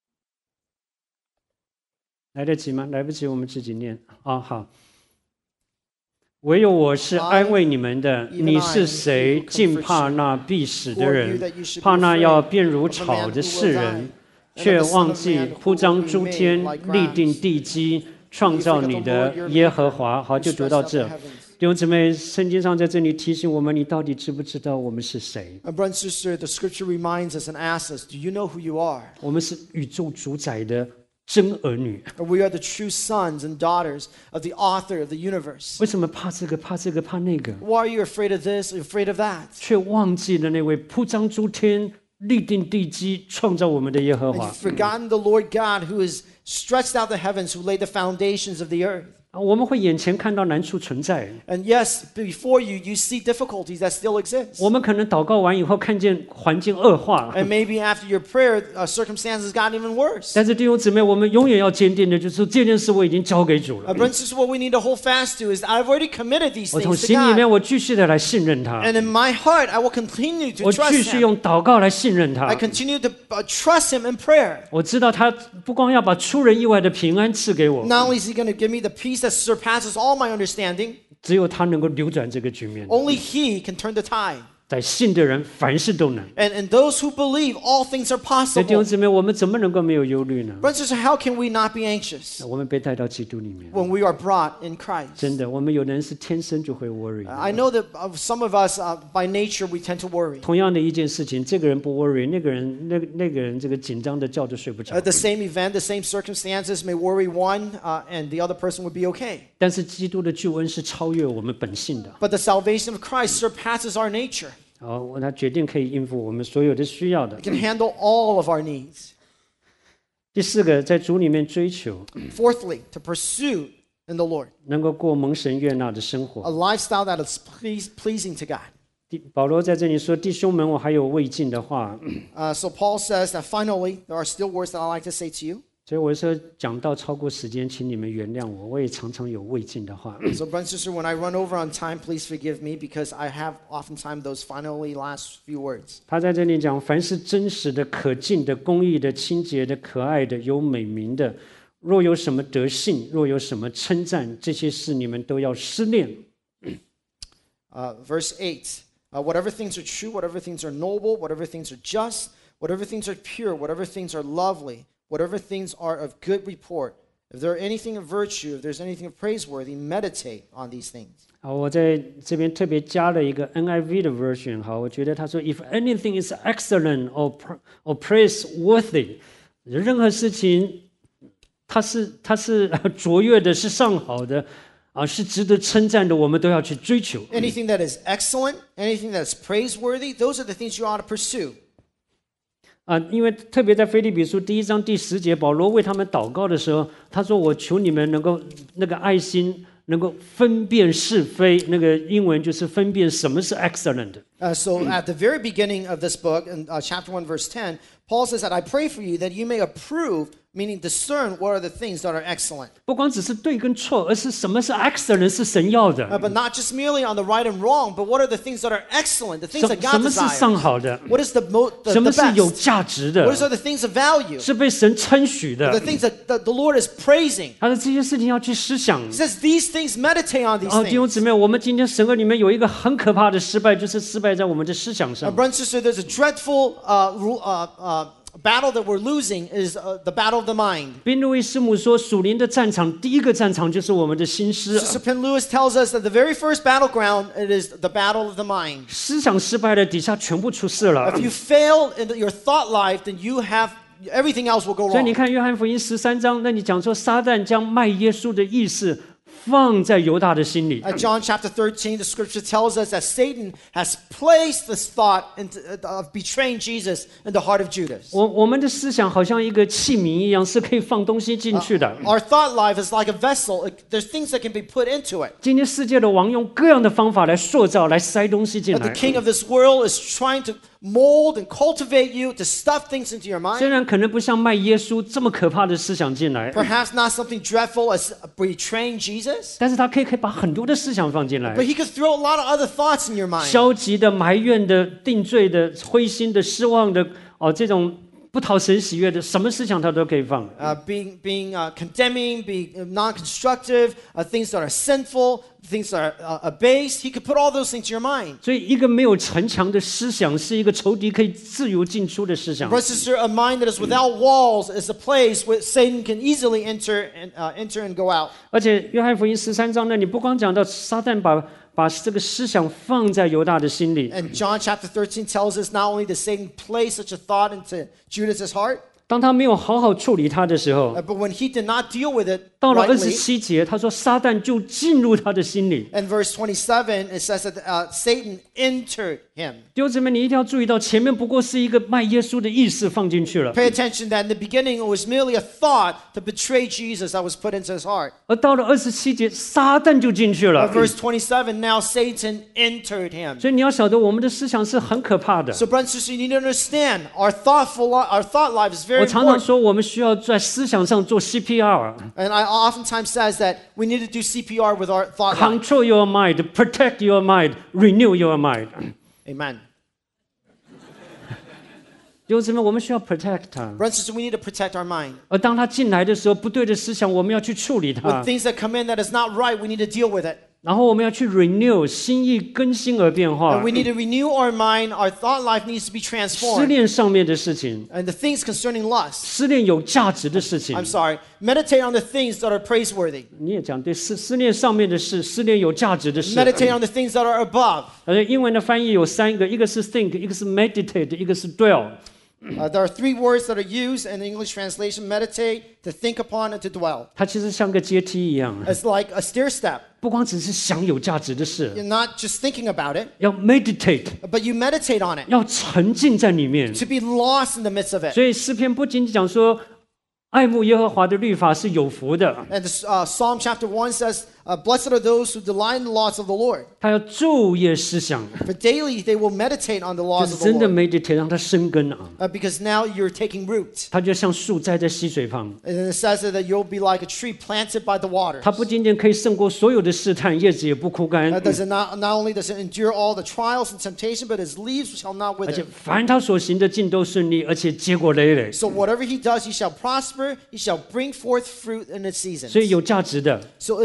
来得及吗？来不及，我们自己念啊。好，唯有我是安慰你们的。你是谁？竟怕那必死的人，怕那要变如草的世人，却忘记铺张诸天、立定地基、创造你的耶和华。好，就读到这。弟兄姊妹，圣经上在这里提醒我们：你到底知不知道我们是谁？ Brother and sister, the scripture reminds us and asks us, do you know who you are? 我们是宇宙主宰的真儿女。 We are the true sons and daughters of the author of the universe. 为什么怕这个、怕这个、怕那个？ Why are you afraid of this, afraid of that? 却忘记了那位铺张诸天、立定地基、创造我们的耶和 And 华 you've。forgotten the Lord God who has stretched out the heavens, who laid the foundations of the earth. 我们会眼前看到难处存在， And yes, before you, you see difficulties that still exist. 我们可能祷告完以后看见环境恶化， And maybe after your prayer, circumstances got even worse. 但是弟兄姊妹，我们永远要坚定的，就是这件事我已经交给主了。 Brothers and sisters, what we need to hold fast to is I've already committed these 我从 things to 心里面， God. 我继续的来信任他， And in my heart, I will continue to 我继 trust 续 Him. 用祷告来信任他 I。continue to trust Him in prayer. 我知道他不光要把出人意外的平安赐给我， Not only is He going to give me the peace that surpasses all my understanding, 只有他能够扭转这个局面。 only He can turn the tide. 在信的人，凡事都能。 And those who believe, all things are 所以弟兄 possible. 姊妹，我们怎么能够没有忧虑呢？ Brothers and sisters, how can we not be anxious 我们被带到基督里面， when we are brought in Christ? 真的，我们有的人是天生就会 worry。 I know that some of us, by nature, we tend to worry. 同样的一件事情，这个人不 worry， 那个人这个紧张的觉都睡不着。 The same event, the same circumstances may worry one, and the other person would be okay. 但是基督的救恩是超越我们本性的。 But the salvation of Christ surpasses our nature. 他决定可以应付我们所有的需要的 It。can handle all of our needs. 第四个，在主里面追求， Fourthly, to pursue in the Lord 能够过蒙神悦纳的生 a 活。 lifestyle that is pleasing to God. 保罗在这里说：“弟兄们，我还有未尽的话。 So Paul says that finally, there are still words that I like to say to you. ” 所以我说讲到超过时间，请你们原谅我，我也常常有未尽的话。 So, brothers and sisters, when I run over on time, please forgive me because I have oftentimes those finally last few words. 他在这里讲，凡是真实的、可敬的、公义的、清洁的、可爱的、有美名的，若有什么德性，若有什么称赞，这些事你们都要思念。 Verse 8 whatever things are true, whatever things are noble, whatever things are just, whatever things are pure, whatever things are lovely, whatever things are of good report, If there anything of virtue, if there's anything of praiseworthy, meditate on these things. 好，我在这边特别加了一个 NIV 的 version。好，我觉得他说 ，If anything is excellent or praiseworthy， 任何事情它是卓越的，是上好的，是值得称赞的，我们都要去追求。 Anything that is excellent, anything that's praiseworthy, those are the things you ought to pursue. 因为特别在腓立比书1章第10节，保罗为他们祷告的时候，他说：“我求你们能够那个爱心，能够分辨是非。”那个英文就是分辨什么是 excellent。 So at the very beginning of this book, in chapter 1, verse 10, Paul says that I pray for you that you may approve, meaning discern what are the things that are excellent. 不光只是对跟错，而是什么是 excellent 是神要的。 But not just merely on the right and wrong, but what are the things that are excellent, the things that 什 God 么是上 desires? 好的？ What is the 什么是有 best? 价值的？ What are the things of value? 是被神称许 The 的。 things that the Lord is praising. 他的这些事情要去思想。 He says these things, meditate on these 弟兄 things. 姊妹，我们今天神恶里面有一个很可怕的失败，就是失败在我们的思想上。 Brother and sister, there's a dreadful battle that we're losing is the battle of the mind. 宾路易师母说，属灵的战场，第一个战场就是我们的心思。 Sister Penn Lewis tells us that the very first battleground, it is the battle of the mind. 思想失败了，底下全部出事了。 If you fail in your thought life, then you have everything else will go 所以你 wrong. 看约翰福音13章，那你讲说撒旦将卖耶稣的意思放在犹大的心里。 At John chapter 13, the scripture tells us that Satan has placed this thought of betraying Jesus in the heart of Judas. 我们的思想好像一个器皿一样，是可以放东西进去的。 Our thought life is like a vessel. There's things that can be put into it. 今天世界的王用各样的方法来塑造，来塞东西进 But the 来。 king of this world is trying to mold and cultivate you, to stuff things into your 虽 mind. 然可能不像卖耶稣这么可怕的思想进来， Perhaps not something dreadful as betraying Jesus, 但是他可以把很多的思想放进来 but。he could throw a lot of other thoughts in your mind. 消极的、埋怨的、定罪的、灰心的、失望的，这种不讨神喜悦的，什么思想他都可以放。 Being condemning, being non-constructive, things that are sinful, things that are abased. He could put all those things to your mind. 所以，一个没有城墙的思想，是一个仇敌可以自由进出的思想。 Brother, sister, a mind that is without walls is a place where Satan can easily enter and go out. 而且，约翰福音13章呢，你不光讲到撒旦把这个思想放在犹大的心里， And John chapter 13 tells us not only does Satan place such a thought into Judas's heart, 当他没有好好处理他的时候， but when he did not deal with it 到了 rightly, 27节，他说撒旦就进入他的心里。 in verse 27, it says that Satan entered him. 弟兄姊妹，你一定要注意到，前面不过是一个卖耶稣的意思放进去了， Pay attention that in the beginning it was merely a thought to betray Jesus that was put into his heart. 而到了27节，撒旦就进去了。 Verse 27, now Satan entered him. 所以你要晓得，我们的思想是很可怕的。 So, brothers and sisters, you need to understand our thought life is very 我常常 important. 说，我们需要在思想上做 CPR，control And I oftentimes says that we need to do CPR with our thought life. your mind, protect your mind, renew your mind。 Amen. 弟兄姊妹，我们需要 protect 它。 Brothers and sisters, we need to protect our mind. 而当他进来的时候，不对的思想，我们要去处理 When 它， things that come in that is not right, we need to deal with it. 然后我们要去 renew， 心意更新而变化 And we。need to renew our mind. Our thought life needs to be 失 transformed. 恋上面的事情， And the things concerning lust, 失恋有价值的事情 I'm，sorry, meditate on the things that are praiseworthy. 你也讲对，失恋上面的事，失恋有价值的事。 Meditate on the things that are above. 而英文的翻译有3个，一个是 think， 一个是 meditate， 一个是 dwell。 There are 3 words that are used in the English translation: meditate, to think upon, and to dwell. 它其实像个阶梯一样， It's like a stair step. 不光只是想有价值的事， You're not just thinking about it, 要 meditate， but you meditate on it, 要沉浸在里面。 to be lost in the midst of it. 所以诗篇不仅仅讲说，爱慕耶和华的律法是有福的， And Psalm chapter 1 says, blessed are those who delight in the laws of the Lord. 他要昼夜思想， For daily they will meditate on the 就 laws 是 of the 真的 Lord. meditate 让它生根啊。 Because now you're taking root. 它就像树栽在溪水旁， And then it says that you'll be like a tree planted by the waters. 它不仅仅可以胜过所有的试探，叶子也不枯干， Does it not only does it endure all the trials and temptation, but its leaves shall not 而且 wither. 凡他所行的尽都顺利，而且结果累累， So whatever he does, he shall prosper. He shall bring forth fruit in its season. 所以有价值的。 So it's a value.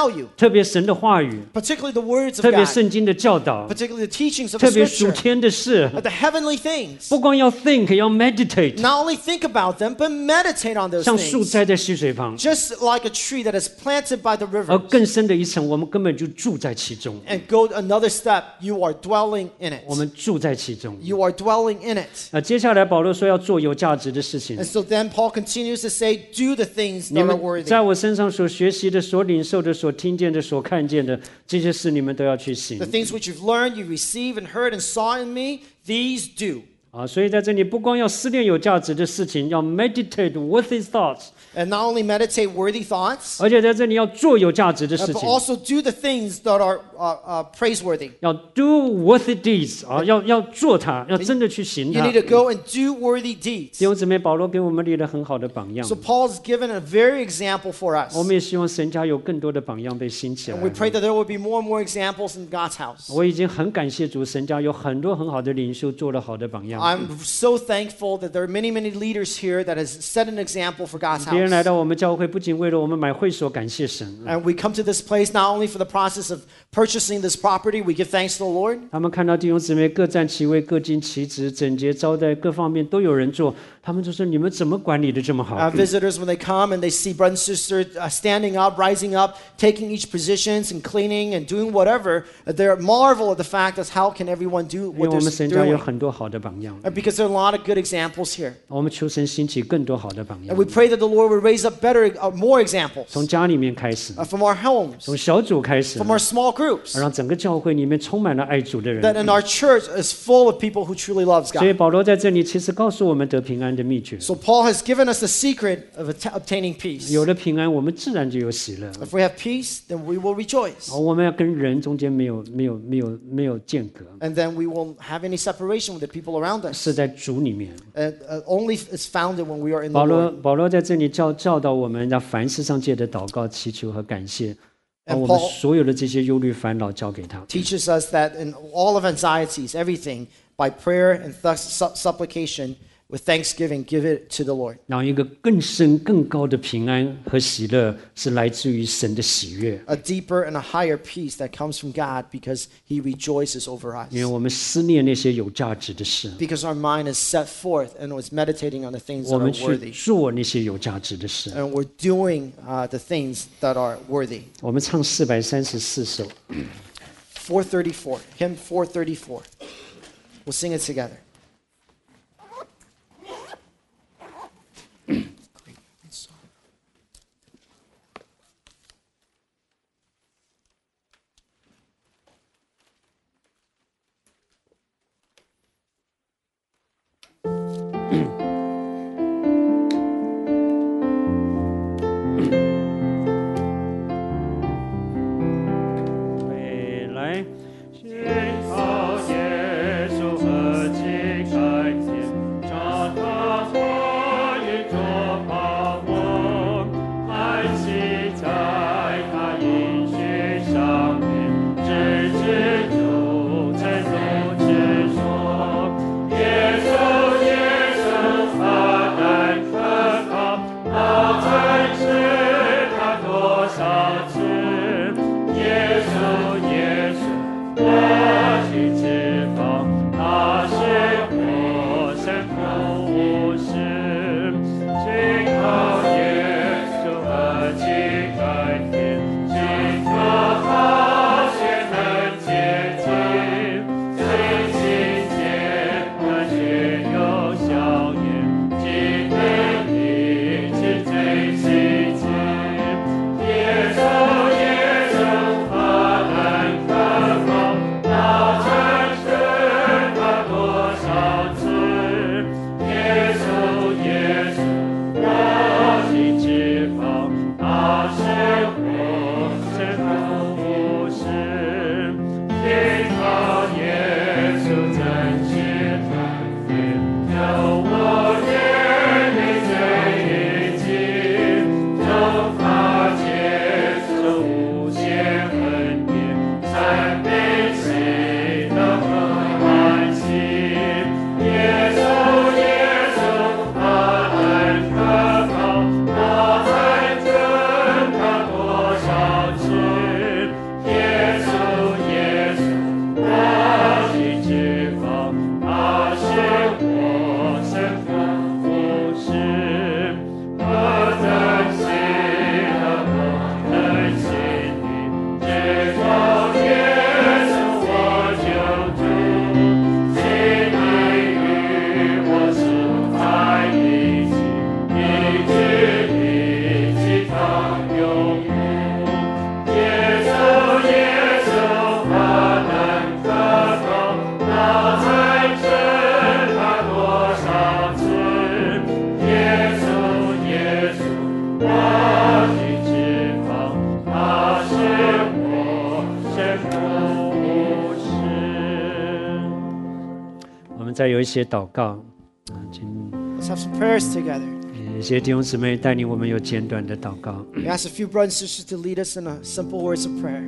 tell you, 特别神的话语， particularly the words of 特别 God, 圣经的教导， particularly the teachings of 特 the 别属 Scripture, 天的事， the heavenly things. 不光要 think， 要 meditate， Not only think about them, but meditate on those 像树 things. 栽在溪水旁。 Just like a tree that is planted by the 而 river. 更深的一层，我们根本就住在其中， And go another step, you are dwelling in 我 it. 们住在其中。 You are dwelling in it. 接下来保罗说要做有价值的事情 And。so then Paul continues to say, do the things 你 that are 们 worthy. 在我身上所学习的、所领受的、所听见的、所看见的这些事，你们都要去行 The things which you've learned, you receive and heard and saw in me, these do. 所以在这里不光要思念有价值的事情，要 meditate worthy thoughts， And not only meditate worthy thoughts, 而且在这里要做有价值的事 but 情， also do the things that are praiseworthy. 要 do worthy deeds 要做它，要真的去行 You 它。 need to go and do worthy 弟 deeds. 兄姊妹，保罗给我们立了很好的榜样 So，Paul's given a very example for us. 我们也希望神家有更多的榜样被兴起 And 来 we。pray that there will be more and more examples in God's house. 我已经很感谢主，神家有很多很好的领袖做了好的榜样。 I'm so thankful that there are many, many leaders here that has set an example for God's 别人来 house. 到我们教会，不仅为了我们买会所感谢神， And we come to this place not only for the process of purchasing this property, we give thanks to the Lord. 他们看到弟兄姊妹各站其位、各尽其职、整洁招待，各方面都有人做，他们就说：“你们怎么管理的这么好？” Visitors, when they come and they see brother and sister standing up, rising up, taking each positions and cleaning and doing whatever, they marvel at the fact of how can everyone do 因为 what 我们 they're 神家有 doing. 很多好的榜样， Because there are a lot of good examples here. 我们求神兴起更多好的榜 And 样， we pray that the Lord would raise up better, more examples 从家里面开始， from our homes, 从小组开始， from our small groups, 让整个教会里面充满了爱主的 that 人。 in our church is full of people who truly loves 所以 God. 保罗在这里其实告诉我们得平安的秘诀： So Paul has given us the secret of obtaining peace. 有了平安，我们自然就有喜乐。 If we have peace, then we will rejoice. 我们要跟人中间没有间隔， And then we won't have any separation with the people around us. 是在主里面。 And only is founded when we are in the 保 Lord. 罗在这里教导我们，要凡事上借的祷告、祈求和感谢，把 And 我们 Paul 所有的这些忧虑烦恼交给他。 Teaches us that in all of anxieties, everything, by prayer and supplication, with thanksgiving, give it to the Lord. 然后一个更深更高的平安和喜乐，是来自于神的喜悦， A deeper and a higher peace that comes from God because He rejoices over us. 因为我们思念那些有价值的事， Because our mind is set forth and was meditating on the things 我 that 们 are 去 worthy. 做那些有价值的事。 And we're doing the things that are worthy. 我们唱434首。 434, hymn 434. We'll sing it together. 再有一些祷告，请 Let's have some prayers together. 一些弟兄姊妹带领我们有简短的祷告。 We ask a few brothers and sisters to lead us in a simple words of prayer.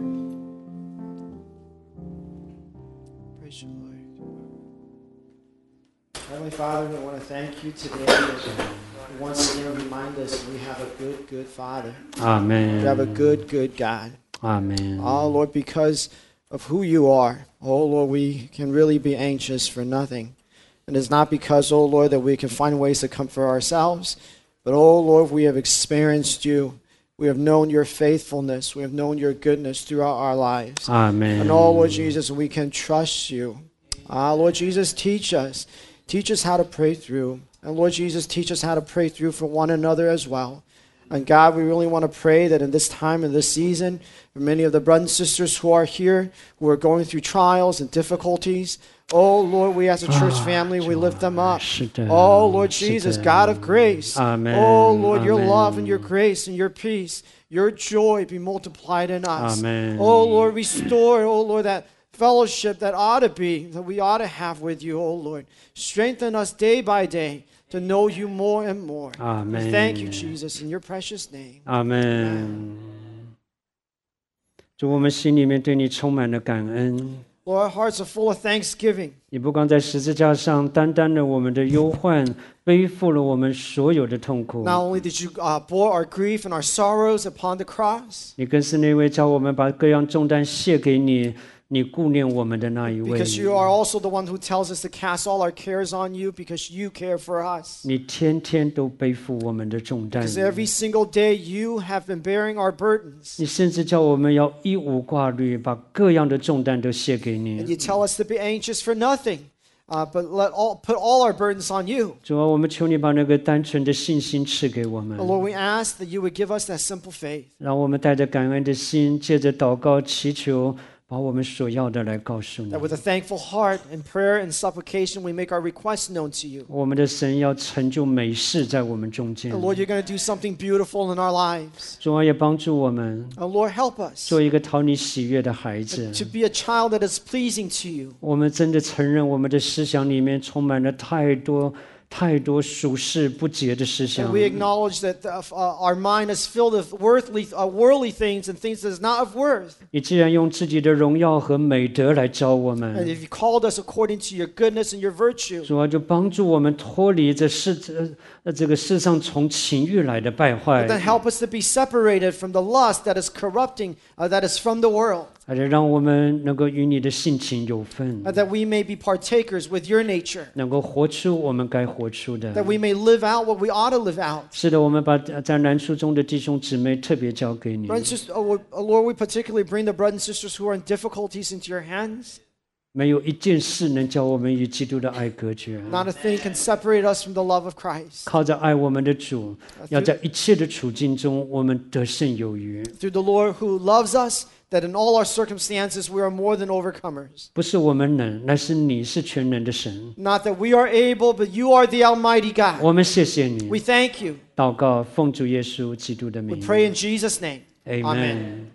Praise you, Lord. Heavenly Father, we want to thank you today. Once again, remind us we have a good, good Father. 阿 We 门 have a good, good God. 阿门 Oh, Lord, because of who you are, oh, Lord, we can really be anxious for nothing. And it's not because, oh, Lord, that we can find ways to comfort ourselves, but, oh, Lord, we have experienced you. We have known your faithfulness. We have known your goodness throughout our lives. 阿门 And, oh, Lord Jesus, we can trust you. Lord Jesus, teach us. Teach us how to pray through. And, Lord Jesus, teach us how to pray through for one another as well. And God, we really want to pray that in this time, in this season, for many of the brothers and sisters who are here, who are going through trials and difficulties, oh, Lord, we as a church family, we lift them up. 是的 Oh, Lord 是 Jesus, 的 God of grace. Amen. Oh, Lord, your Amen. love and your grace and your peace, your joy be multiplied in us. Amen. Oh, Lord, restore, oh, Lord, that fellowship that ought to be, that we ought to have with you, oh, Lord. Strengthen us day by day to know you more and more. Amen. We thank you, Jesus, in your precious name. 阿门。主，我们心里面对你充满了感恩。 Lord, our hearts are full of thanksgiving. 你不光在十字架上担当了我们的忧患，背负了我们所有的痛苦， Not only did you bore our grief and our sorrows upon the cross, 你更是那位叫我们把各样重担卸给你，你顾念我们的那一位。 because you are also the one who tells us to cast all our cares on you because you care for us. 你天天都背负我们的重担， Because every single day you have been bearing our burdens. 你甚至叫我们要一无挂虑，把各样的重担都卸给 And 你。 you tell us to be anxious for nothing, but put all our burdens on you. 主啊，我们求你把那个单纯的信心赐给我们， Lord, we ask that you would give us that simple faith. 让我们带着感恩的心，借着祷告祈求，把我们所要的来告诉你 That。with a thankful heart and prayer and supplication, we make our requests known to you. 我们的神要成就美事在我们中间。 And Lord, you're going to do something beautiful in our lives. 主啊，也帮助我们 Lord, help us 做一个讨你喜悦的孩子。 to be a child that is pleasing to you. 我们真的承认，我们的思想里面充满了太多属世不洁的思 And 想。 we acknowledge that our mind is filled with worldly things and things that is not of worth. 你既然用自己的荣耀和美德来招我 And 们， if you called us according to your goodness and your virtue, 主啊，就帮助我们脱离这个世上从情欲来的败坏， then help us to be separated from the lust that is corrupting, that is from the world, 而且让我们能够与你的性情有份， that we may be partakers with your nature, 能够活出我们该活出的。 that we may live out what we ought to live out. 是的，我们把在难处中的弟兄姊妹特别交给你。 Brothers and sisters, Lord, we particularly bring the brothers and sisters who are in difficulties into your hands. 没有一件事能叫我们与基督的爱隔绝。 Not a thing can separate us from the love of Christ. 靠着爱我们的主，要在一切的处境中，我们得胜有余。 Through the Lord who loves us, that in all our circumstances we are more than overcomers. 不是我们能，乃是你是全能的神。 Not that we are able, but you are the Almighty God. 我们谢谢你 We，thank you. 祷告奉主耶稣基督的 We 名 pray in Jesus' name. ，Amen。